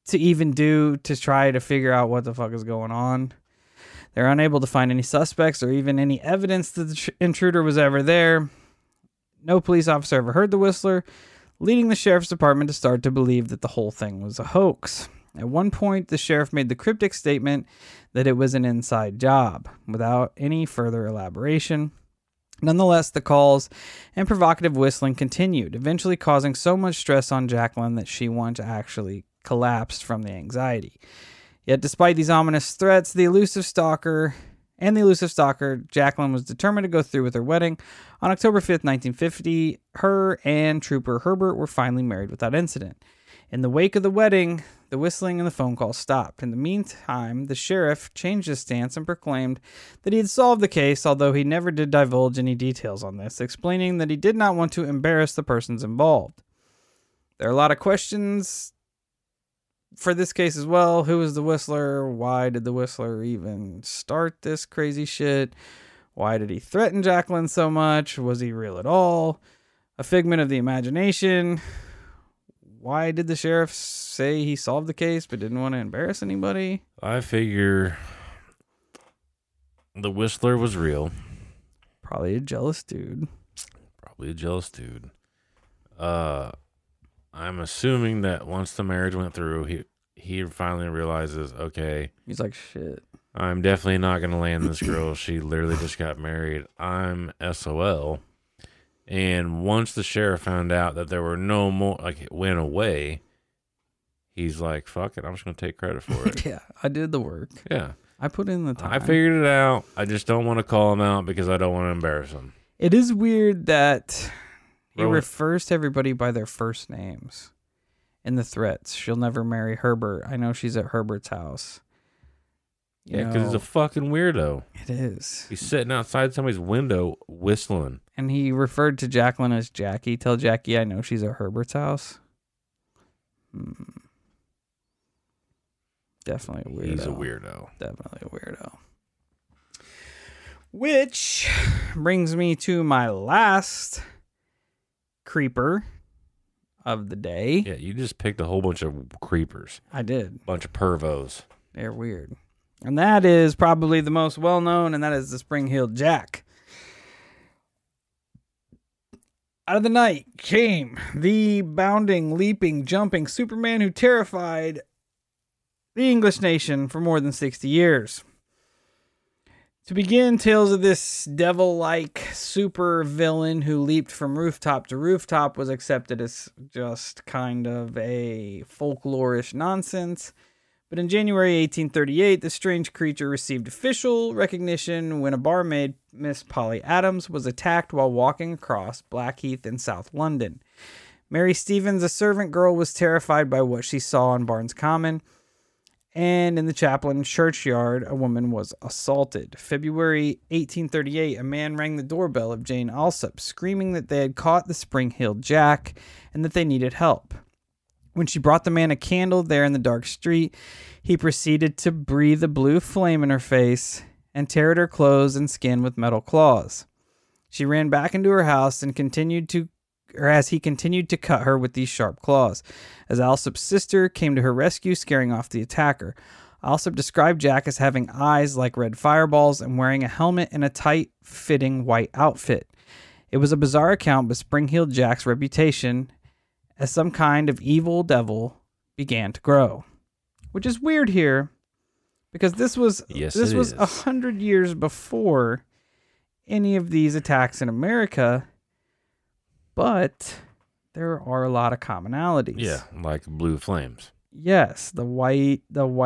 to even do to try to figure out what the fuck is going on. They're unable to find any suspects or even any evidence that the intruder was ever there. No police officer ever heard the whistler, leading the sheriff's department to start to believe that the whole thing was a hoax. At one point, the sheriff made the cryptic statement that it was an inside job, without any further elaboration. Nonetheless, the calls and provocative whistling continued, eventually causing so much stress on Jacqueline that she once actually collapsed from the anxiety. Yet, despite these ominous threats, the elusive stalker, Jacqueline was determined to go through with her wedding. On October 5th, 1950, her and Trooper Herbert were finally married without incident. In the wake of the wedding, the whistling and the phone call stopped. In the meantime, the sheriff changed his stance and proclaimed that he had solved the case, although he never did divulge any details on this, explaining that he did not want to embarrass the persons involved. There are a lot of questions for this case as well. Who was the whistler? Why did the whistler even start this crazy shit? Why did he threaten Jacqueline so much? Was he real at all? A figment of the imagination? Why did the sheriff say he solved the case but didn't want to embarrass anybody? I figure the whistler was real. Probably a jealous dude. I'm assuming that once the marriage went through, he finally realizes, okay, He's like, shit. I'm definitely not going to land this girl. She literally just got married. I'm SOL. And once the sheriff found out that there were no more, like it went away, he's like, fuck it, I'm just going to take credit for it. Yeah, I did the work. Yeah. I put in the time. I figured it out. I just don't want to call him out because I don't want to embarrass him. It is weird that he Bro, refers to everybody by their first names in the threats. She'll never marry Herbert. I know she's at Herbert's house. Yeah, because he's a fucking weirdo. It is. He's sitting outside somebody's window whistling. And he referred to Jacqueline as Jackie. Tell Jackie I know she's at Herbert's house. Definitely a weirdo. He's a weirdo. Definitely a weirdo. Which brings me to my last creeper of the day. Yeah, you just picked a whole bunch of creepers. I did. Bunch of pervos. They're weird. And that is probably the most well-known, and that is the Spring-Heeled Jack. Out of the night came the bounding, leaping, jumping Superman who terrified the English nation for more than 60 years. To begin, tales of this devil-like super villain who leaped from rooftop to rooftop was accepted as just kind of a folklorish nonsense. But in January 1838, the strange creature received official recognition when a barmaid, Miss Polly Adams, was attacked while walking across Blackheath in South London. Mary Stevens, a servant girl, was terrified by what she saw on Barnes Common. And in the Chaplain churchyard, a woman was assaulted. February 1838, a man rang the doorbell of Jane Alsop, screaming that they had caught the Spring-Heeled Jack and that they needed help. When she brought the man a candle there in the dark street, he proceeded to breathe a blue flame in her face and tear at her clothes and skin with metal claws. She ran back into her house and as he continued to cut her with these sharp claws. As Alsop's sister came to her rescue, scaring off the attacker. Alsop described Jack as having eyes like red fireballs and wearing a helmet and a tight-fitting white outfit. It was a bizarre account, but Spring-Heeled Jack's reputation as some kind of evil devil began to grow. Which is weird here, because this was 100 years before any of these attacks in America, but there are a lot of commonalities. Yeah, like blue flames. Yes, the white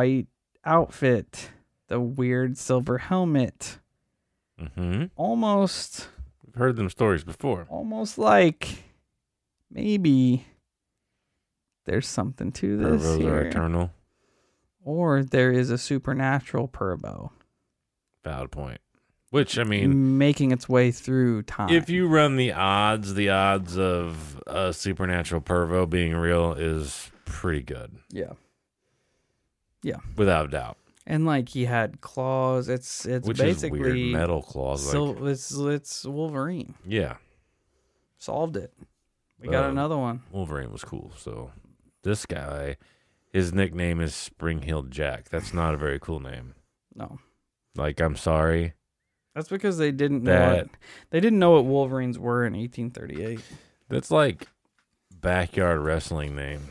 outfit, the weird silver helmet. Mm-hmm. Almost. We've heard them stories before. Almost like maybe there's something to this Pervos here. are eternal. Or there is a supernatural Pervo. Valid point. Which, I mean, making its way through time. if you run the odds of a supernatural Pervo being real is pretty good. Yeah. Without a doubt. And like he had claws. It's Which basically is weird. Metal claws. it's Wolverine. Yeah. Solved it. We got another one. Wolverine was cool. So this guy his nickname is Spring-Heeled Jack. That's not a very cool name. No. Like, I'm sorry. That's because they didn't know what Wolverines were in 1838. That's like backyard wrestling name.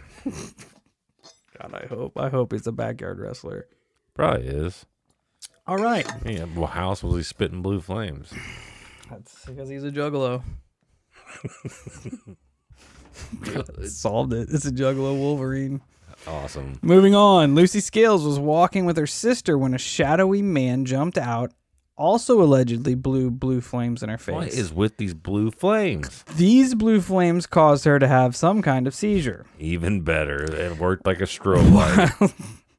God, I hope he's a backyard wrestler. Probably is. All right. Yeah, well, how else was he spitting blue flames? That's because he's a juggalo. Solved it. It's a juggalo Wolverine. Awesome. Moving on. Lucy Scales was walking with her sister when a shadowy man jumped out, also allegedly blew blue flames in her face. What is with these blue flames? These blue flames caused her to have some kind of seizure. Even better. It worked like a strobe light.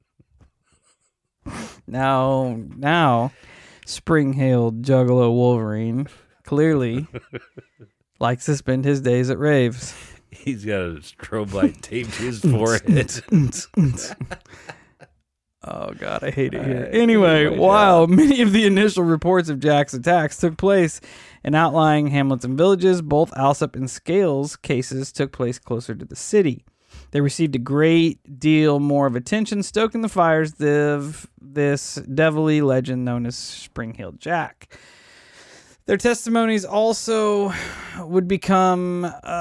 Now, spring-heeled juggalo Wolverine clearly likes to spend his days at raves. He's got a strobe light taped to his forehead. Oh, God, I hate it here. Anyway, while many of the initial reports of Jack's attacks took place in outlying hamlets and villages, both Alsop and Scales' cases took place closer to the city. They received a great deal more of attention, stoking the fires of this devilly legend known as Spring-Heeled Jack. Their testimonies also would become...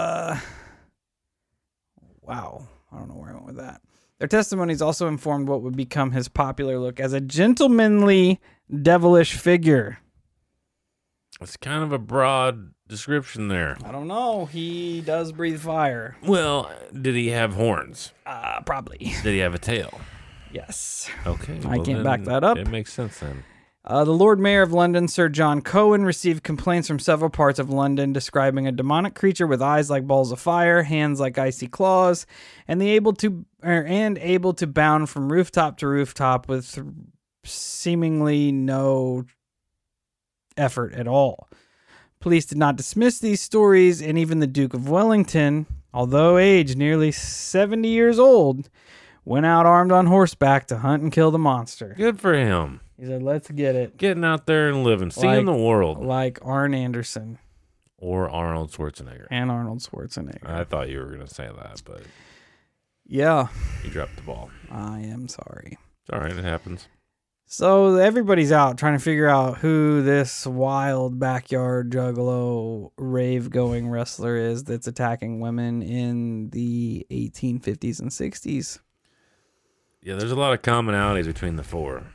wow, I don't know where I went with that. Their testimonies also informed what would become his popular look as a gentlemanly, devilish figure. It's kind of a broad description there. I don't know. He does breathe fire. Well, did he have horns? Probably. Did he have a tail? Yes. Okay. I can't back that up. It makes sense then. The Lord Mayor of London, Sir John Cohen, received complaints from several parts of London describing a demonic creature with eyes like balls of fire, hands like icy claws, and able to bound from rooftop to rooftop with seemingly no effort at all. Police did not dismiss these stories, and even the Duke of Wellington, although aged nearly 70 years old, went out armed on horseback to hunt and kill the monster. Good for him. He said, let's get it. Getting out there and living, seeing the world. Like Arn Anderson. Or Arnold Schwarzenegger. And Arnold Schwarzenegger. I thought you were going to say that, but... Yeah. You dropped the ball. I am sorry. It's all right, it happens. So everybody's out trying to figure out who this wild backyard juggalo rave-going wrestler is that's attacking women in the 1850s and 60s. Yeah, there's a lot of commonalities between the four.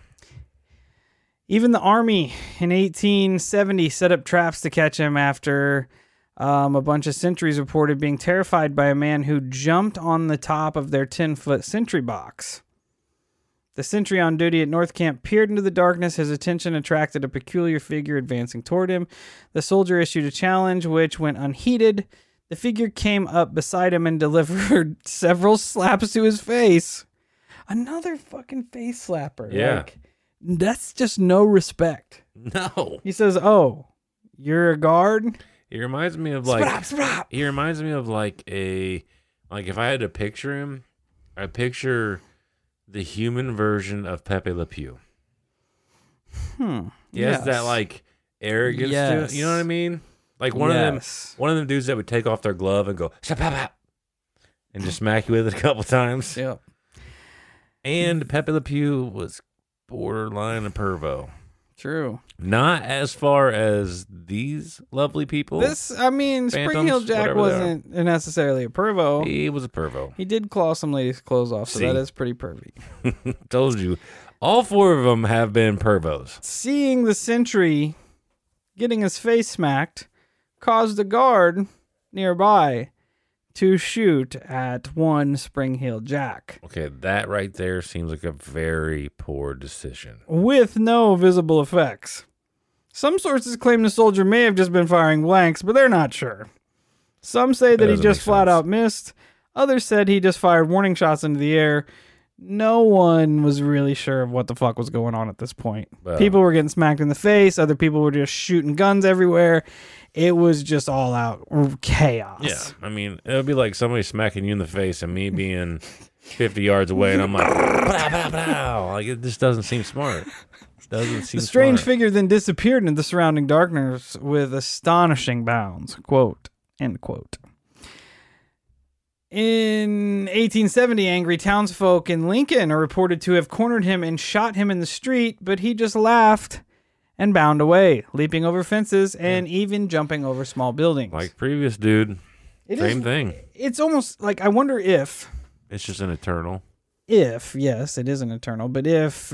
Even the army in 1870 set up traps to catch him after a bunch of sentries reported being terrified by a man who jumped on the top of their 10-foot sentry box. The sentry on duty at North Camp peered into the darkness. His attention attracted a peculiar figure advancing toward him. The soldier issued a challenge, which went unheeded. The figure came up beside him and delivered several slaps to his face. Another fucking face slapper. Yeah. Like, that's just no respect. No. He says, "Oh, you're a guard?" He reminds me of like... Sprap. He reminds me of like a... Like if I had to picture him, I picture the human version of Pepe Le Pew. He has that like arrogance to it. You know what I mean? Like one of them dudes that would take off their glove and go, "Shap-pap-pap," and just smack you with it a couple times. Yep. And Pepe Le Pew was borderline a pervo. True. Not as far as these lovely people. Spring-Heeled Jack wasn't necessarily a pervo. He was a pervo. He did claw some ladies' clothes off, so that is pretty pervy. Told you. All four of them have been pervos. Seeing the sentry getting his face smacked caused a guard nearby to shoot at one Spring-Heeled Jack. Okay, that right there seems like a very poor decision. With no visible effects. Some sources claim the soldier may have just been firing blanks, but they're not sure. Some say that he just flat out missed. Others said he just fired warning shots into the air. No one was really sure of what the fuck was going on at this point. People were getting smacked in the face. Other people were just shooting guns everywhere. It was just all out chaos. Yeah, I mean, it would be like somebody smacking you in the face and me being 50 yards away, and I'm like, "Blah, blah, blah." Like it just doesn't seem smart. The strange figure then disappeared into the surrounding darkness with astonishing bounds. Quote, end quote. In 1870, angry townsfolk in Lincoln are reported to have cornered him and shot him in the street, but he just laughed and bound away, leaping over fences and even jumping over small buildings. Like previous dude, same thing. It's almost like, I wonder if... It's just an eternal. Yes, it is an eternal, but if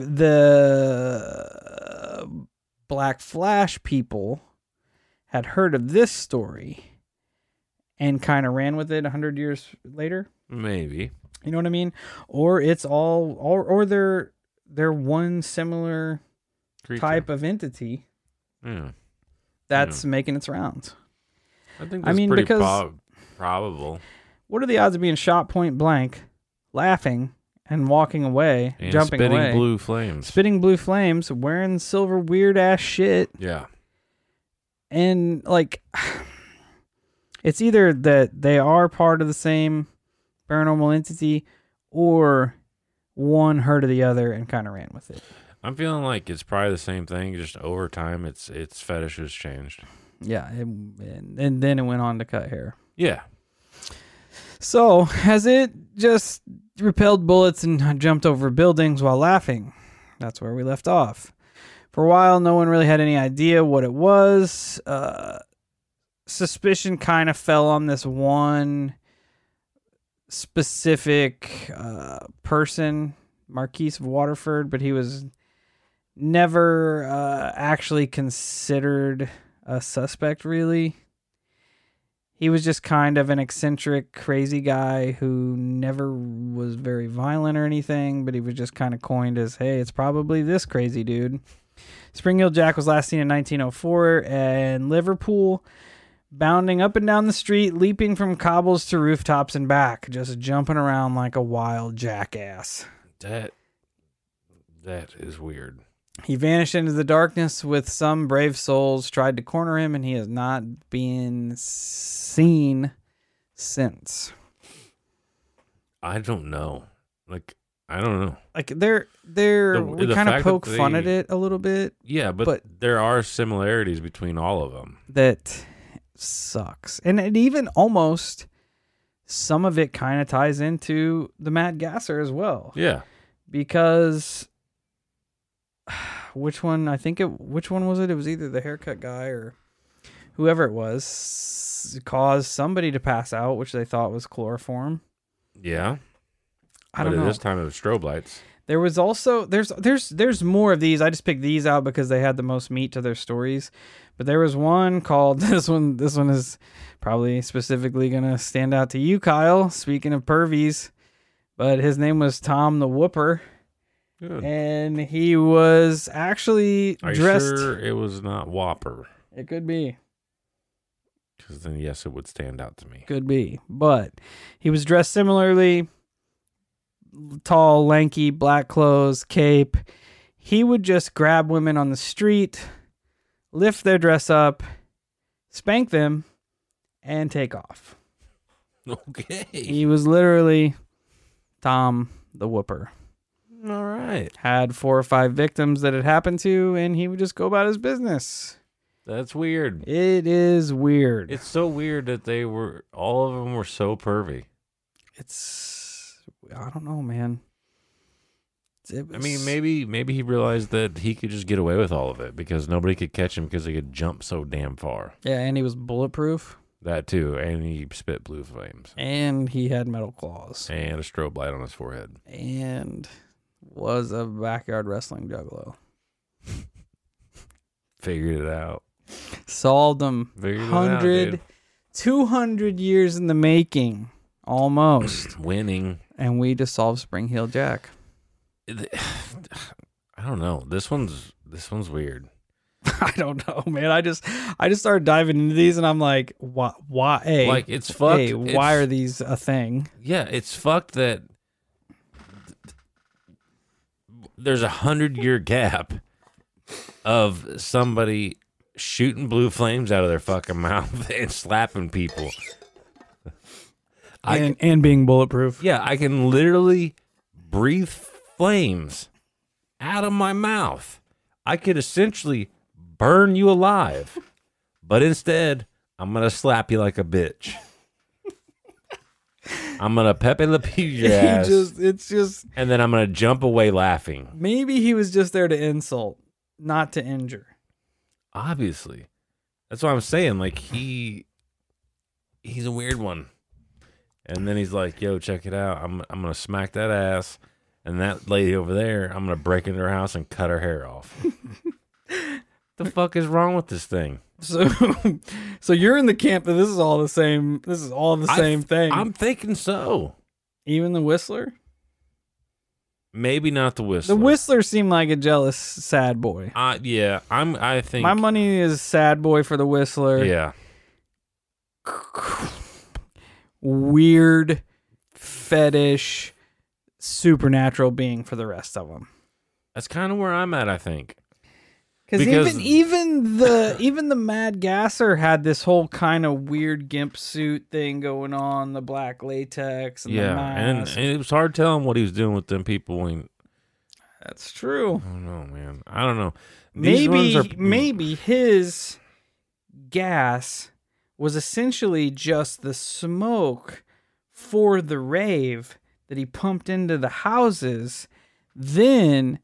the Black Flash people had heard of this story and kind of ran with it 100 years later, Maybe. you know what I mean? Or it's all, or they're one similar Creature. type of entity Yeah. that's making its rounds. I think that's pretty probable. What are the odds of being shot point blank, laughing and walking away, And jumping spitting away, blue flames. spitting blue flames, wearing silver weird ass shit, Yeah. and like, it's either that they are part of the same paranormal entity, or one heard of the other and kind of ran with it. I'm feeling like it's probably the same thing, just over time its fetishes changed. Yeah, and then it went on to cut hair. Yeah. So, as it just repelled bullets and jumped over buildings while laughing. That's where we left off. For a while, no one really had any idea what it was. Suspicion kind of fell on this one specific person, Marquise of Waterford, but he was never actually considered a suspect, really. He was just kind of an eccentric, crazy guy who never was very violent or anything, but he was just kind of coined as, hey, it's probably this crazy dude. Spring Hill Jack was last seen in 1904 in Liverpool, bounding up and down the street, leaping from cobbles to rooftops and back, just jumping around like a wild jackass. That is weird. He vanished into the darkness with some brave souls tried to corner him, and he has not been seen since. I don't know. Like, I don't know. Like we kind of poke fun at it a little bit. Yeah, but there are similarities between all of them. That sucks. And it even almost, some of it kind of ties into the Matt Gasser as well. Yeah. Because which one was it? It was either the haircut guy or whoever it was caused somebody to pass out, which they thought was chloroform. Yeah. I don't know. This time it was strobe lights. There was also there's more of these. I just picked these out because they had the most meat to their stories. But there was one called this one is probably specifically gonna stand out to you, Kyle. Speaking of pervies, but his name was Tom the Whooper. Good. And he was actually dressed. Are you sure it was not Whopper? It could be. Because then, yes, it would stand out to me. Could be. But he was dressed similarly. Tall, lanky, black clothes, cape. He would just grab women on the street, lift their dress up, spank them, and take off. Okay. He was literally Tom the Whooper. All right. Had 4 or 5 victims that it happened to, and he would just go about his business. That's weird. It is weird. It's so weird that all of them were so pervy. I don't know, man. I mean, maybe he realized that he could just get away with all of it because nobody could catch him because he could jump so damn far. Yeah, and he was bulletproof. That too, and he spit blue flames. And he had metal claws. And a strobe light on his forehead. And was a backyard wrestling juggalo. Figured it out. Solved them. Figured it out, dude. 200 years in the making. Almost. Winning. And we just solved Spring Hill Jack. I don't know. This one's weird. I don't know, man. I just started diving into these, and I'm like, why? Hey, like, it's fucked. Hey, why are these a thing? Yeah, it's fucked that there's 100-year gap of somebody shooting blue flames out of their fucking mouth and slapping people. And being bulletproof. Yeah, I can literally breathe flames out of my mouth. I could essentially burn you alive, but instead, I'm going to slap you like a bitch. I'm gonna Pepe Le Pew your He ass, it's just and then I'm gonna jump away laughing. maybe he was just there to insult, not to injure. Obviously, that's what I'm saying. Like he's a weird one. And then he's like, "Yo, check it out. I'm gonna smack that ass, and that lady over there, I'm gonna break into her house and cut her hair off." The fuck is wrong with this thing? So, so you're in the camp that this is all the same. This is all the same thing. I'm thinking so. Even the Whistler. Maybe not the Whistler. The Whistler seemed like a jealous sad boy. Yeah. I think My money is sad boy for the Whistler. Yeah. Weird fetish supernatural being for the rest of them. That's kind of where I'm at. I think. Because even the Mad Gasser had this whole kind of weird gimp suit thing going on, the black latex and the mask. And it was hard telling what he was doing with them people. When That's true. I don't know, man. I don't know. These Maybe his gas was essentially just the smoke for the rave that he pumped into the houses. Then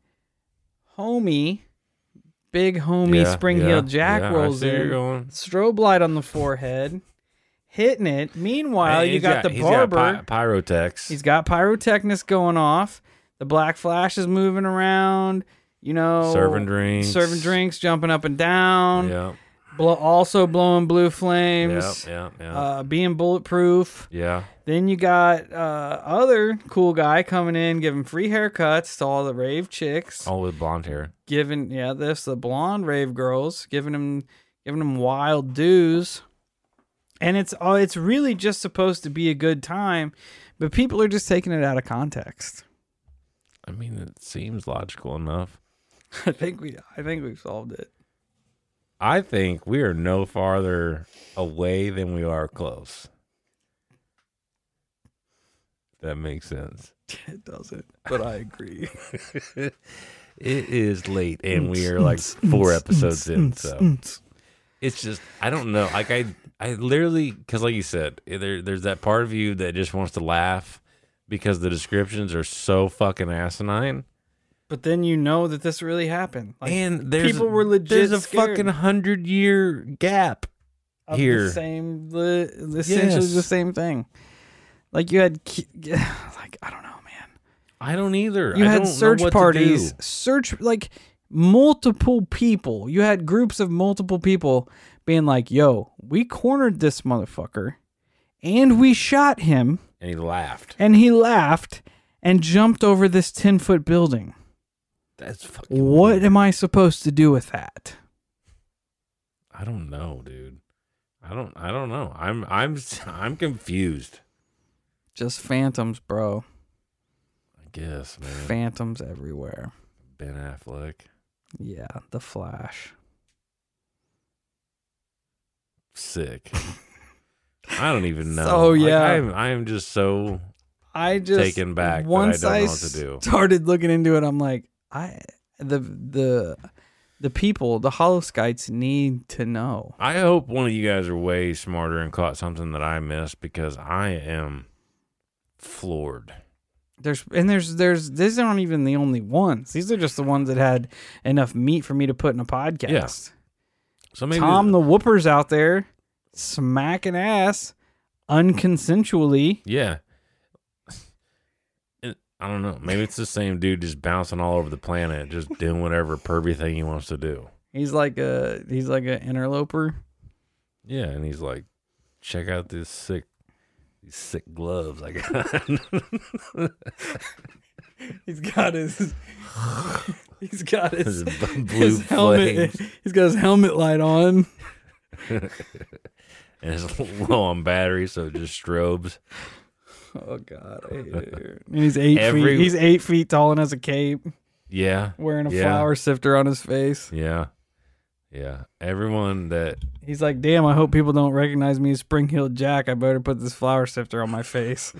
Big homie Spring Heel Jack rolls in, strobe light on the forehead, hitting it. Meanwhile, you got the barber. Got pyrotechs. He's got pyrotechnics going off. The Black Flash is moving around, serving drinks, jumping up and down. Yeah. Also blowing blue flames. Yeah. Being bulletproof. Yeah. Then you got other cool guy coming in, giving free haircuts to all the rave chicks. All with blonde hair. The blonde rave girls, giving them wild dues. And it's really just supposed to be a good time, but people are just taking it out of context. I mean, it seems logical enough. I think we've solved it. I think we are no farther away than we are close. That makes sense. It doesn't, but I agree. It is late, and we are like 4 episodes in, so it's just, I don't know. Like I literally, because like you said, there's that part of you that just wants to laugh because the descriptions are so fucking asinine. But then you know that this really happened. Like, and people were legit there's a scared fucking 100-year gap of here. Essentially the same thing. Like you had, like, I don't know, man. I don't either. You I had don't search know what parties, to do. like multiple people. You had groups of multiple people being like, yo, we cornered this motherfucker and we shot him. And he laughed. And jumped over this 10-foot building. That's fucking What weird. am I supposed to do with that? I don't know, dude. I don't know. I'm confused. Just phantoms, bro. I guess, man. Phantoms everywhere. Ben Affleck. Yeah, the Flash. Sick. I don't even know. So, yeah. I am just so taken back once that I don't know what to do. Started looking into it, I'm like, the people, the Holoskytes need to know. I hope one of you guys are way smarter and caught something that I missed, because I am floored. These aren't even the only ones. These are just the ones that had enough meat for me to put in a podcast. Yeah. So maybe Tom the Whooper's out there smacking ass unconsensually. Yeah. I don't know. Maybe it's the same dude just bouncing all over the planet, just doing whatever pervy thing he wants to do. He's like an interloper. Yeah, and he's like, check out these sick gloves I got. He's got his blue helmet. He's got his helmet light on. And it's low on battery, so it just strobes. Oh God, I hate it. And he's 8 feet. He's 8 feet tall and has a cape. Yeah, wearing a flour sifter on his face. Yeah. Everyone that he's like, damn, I hope people don't recognize me as Spring Heel Jack. I better put this flour sifter on my face.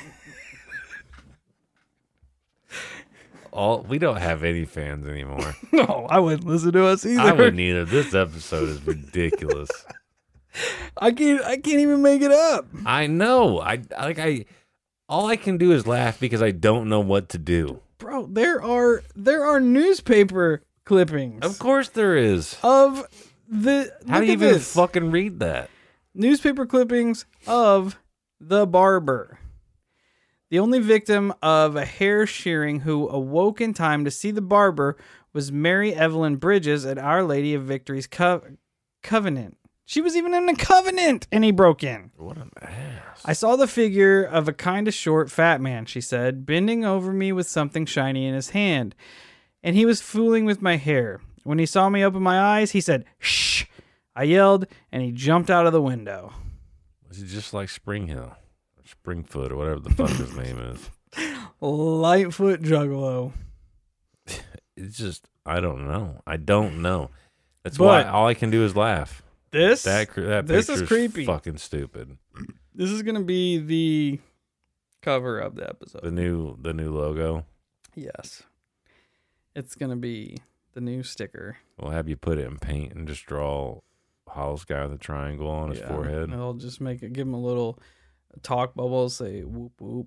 we don't have any fans anymore. No, I wouldn't listen to us either. I wouldn't either. This episode is ridiculous. I can't even make it up. I know. All I can do is laugh because I don't know what to do. Bro, there are newspaper clippings. Of course there is. Of the How do you even fucking read that? Newspaper clippings of the barber. The only victim of a hair shearing who awoke in time to see the barber was Mary Evelyn Bridges at Our Lady of Victory's Covenant. She was even in a covenant, and he broke in. What an ass. I saw the figure of a kind of short, fat man, she said, bending over me with something shiny in his hand, and he was fooling with my hair. When he saw me open my eyes, he said, "Shh!" I yelled, and he jumped out of the window. Was he just like Spring Hill? Or Springfoot, or whatever the fuck his name is? Lightfoot Juggalo. It's just, I don't know. That's why all I can do is laugh. This This is creepy. Fucking stupid. This is gonna be the cover of the episode. The new logo. Yes, it's gonna be the new sticker. We'll have you put it in paint and just draw Hollow's guy with a triangle on his forehead. And I'll just give him a little talk bubble, say whoop whoop.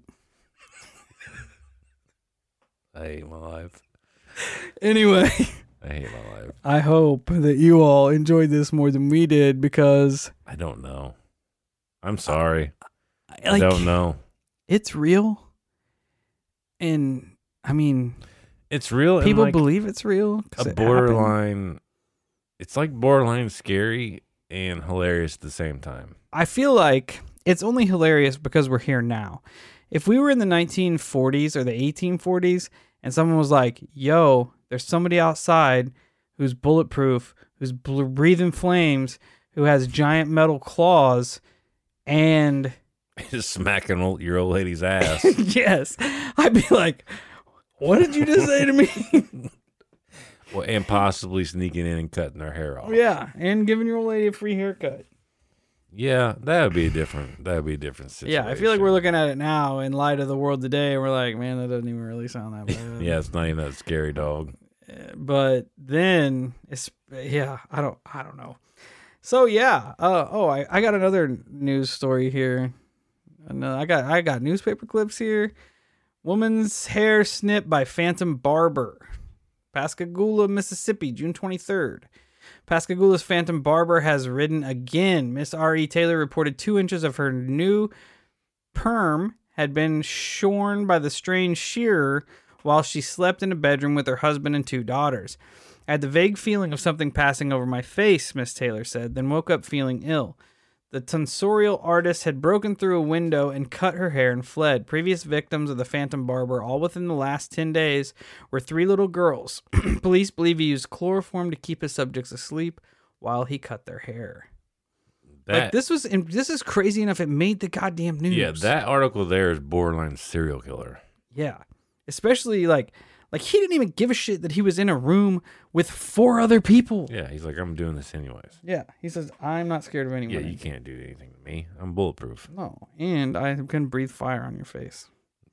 I hate my life. Anyway, I hate my life. I hope that you all enjoyed this more than we did, because I don't know. I'm sorry. I I don't know. It's real, and I mean, It's real. people and believe it's real. 'cause a it borderline. It's like borderline scary and hilarious at the same time. I feel like it's only hilarious because we're here now. If we were in the 1940s or the 1840s and someone was like, yo, there's somebody outside who's bulletproof, who's breathing flames, who has giant metal claws, and Just smacking your old lady's ass. yes, I'd be like, what did you just say to me? Well, and possibly sneaking in and cutting their hair off. Yeah, and giving your old lady a free haircut. Yeah, that would be a different situation. Yeah, I feel like we're looking at it now in light of the world today, and we're like, man, that doesn't even really sound that bad. Yeah, it's not even that scary, dog. But then I don't know. So yeah, I got another news story here. And I got newspaper clips here. Woman's hair snipped by phantom barber. Pascagoula, Mississippi, June 23rd. Pascagoula's phantom barber has ridden again. Miss R.E. Taylor reported 2 inches of her new perm had been shorn by the strange shearer while she slept in a bedroom with her husband and 2 daughters. I had the vague feeling of something passing over my face, Miss Taylor said, then woke up feeling ill. The tonsorial artist had broken through a window and cut her hair and fled. Previous victims of the phantom barber, all within the last 10 days, were 3 little girls. Police believe he used chloroform to keep his subjects asleep while he cut their hair. This is crazy enough it made the goddamn news. Yeah, that article there is borderline serial killer. Yeah. Especially like he didn't even give a shit that he was in a room with 4 other people. Yeah, he's like, I'm doing this anyways. Yeah. He says, I'm not scared of anyone. Yeah, you can't do anything to me. I'm bulletproof. No. And I can breathe fire on your face.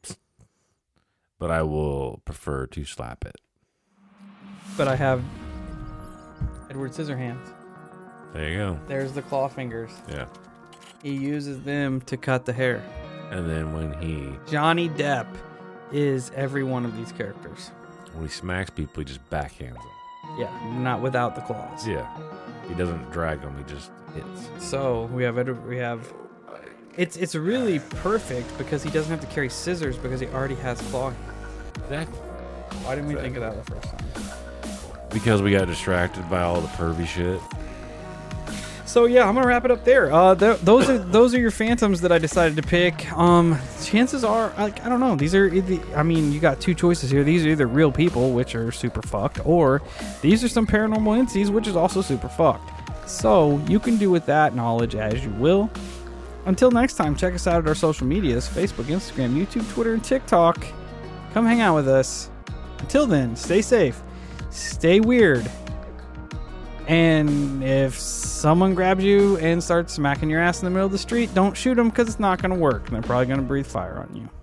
But I will prefer to slap it. But I have Edward Scissorhands. There you go. There's the claw fingers. Yeah. He uses them to cut the hair. And then when Johnny Depp is every one of these characters. he smacks people, he just backhands them. Yeah, not without the claws. Yeah. He doesn't drag them, he just hits. So we have it's really perfect because he doesn't have to carry scissors because he already has claw hands. Exactly. Why didn't we think of that the first time? Because we got distracted by all the pervy shit. So yeah, I'm gonna wrap it up there. Those are your phantoms that I decided to pick. Chances are, I don't know. These are, you got 2 choices here. These are either real people, which are super fucked, or these are some paranormal entities, which is also super fucked. So you can do with that knowledge as you will. Until next time, check us out at our social medias: Facebook, Instagram, YouTube, Twitter, and TikTok. Come hang out with us. Until then, stay safe, stay weird. And if someone grabs you and starts smacking your ass in the middle of the street, don't shoot them because it's not going to work. And they're probably going to breathe fire on you.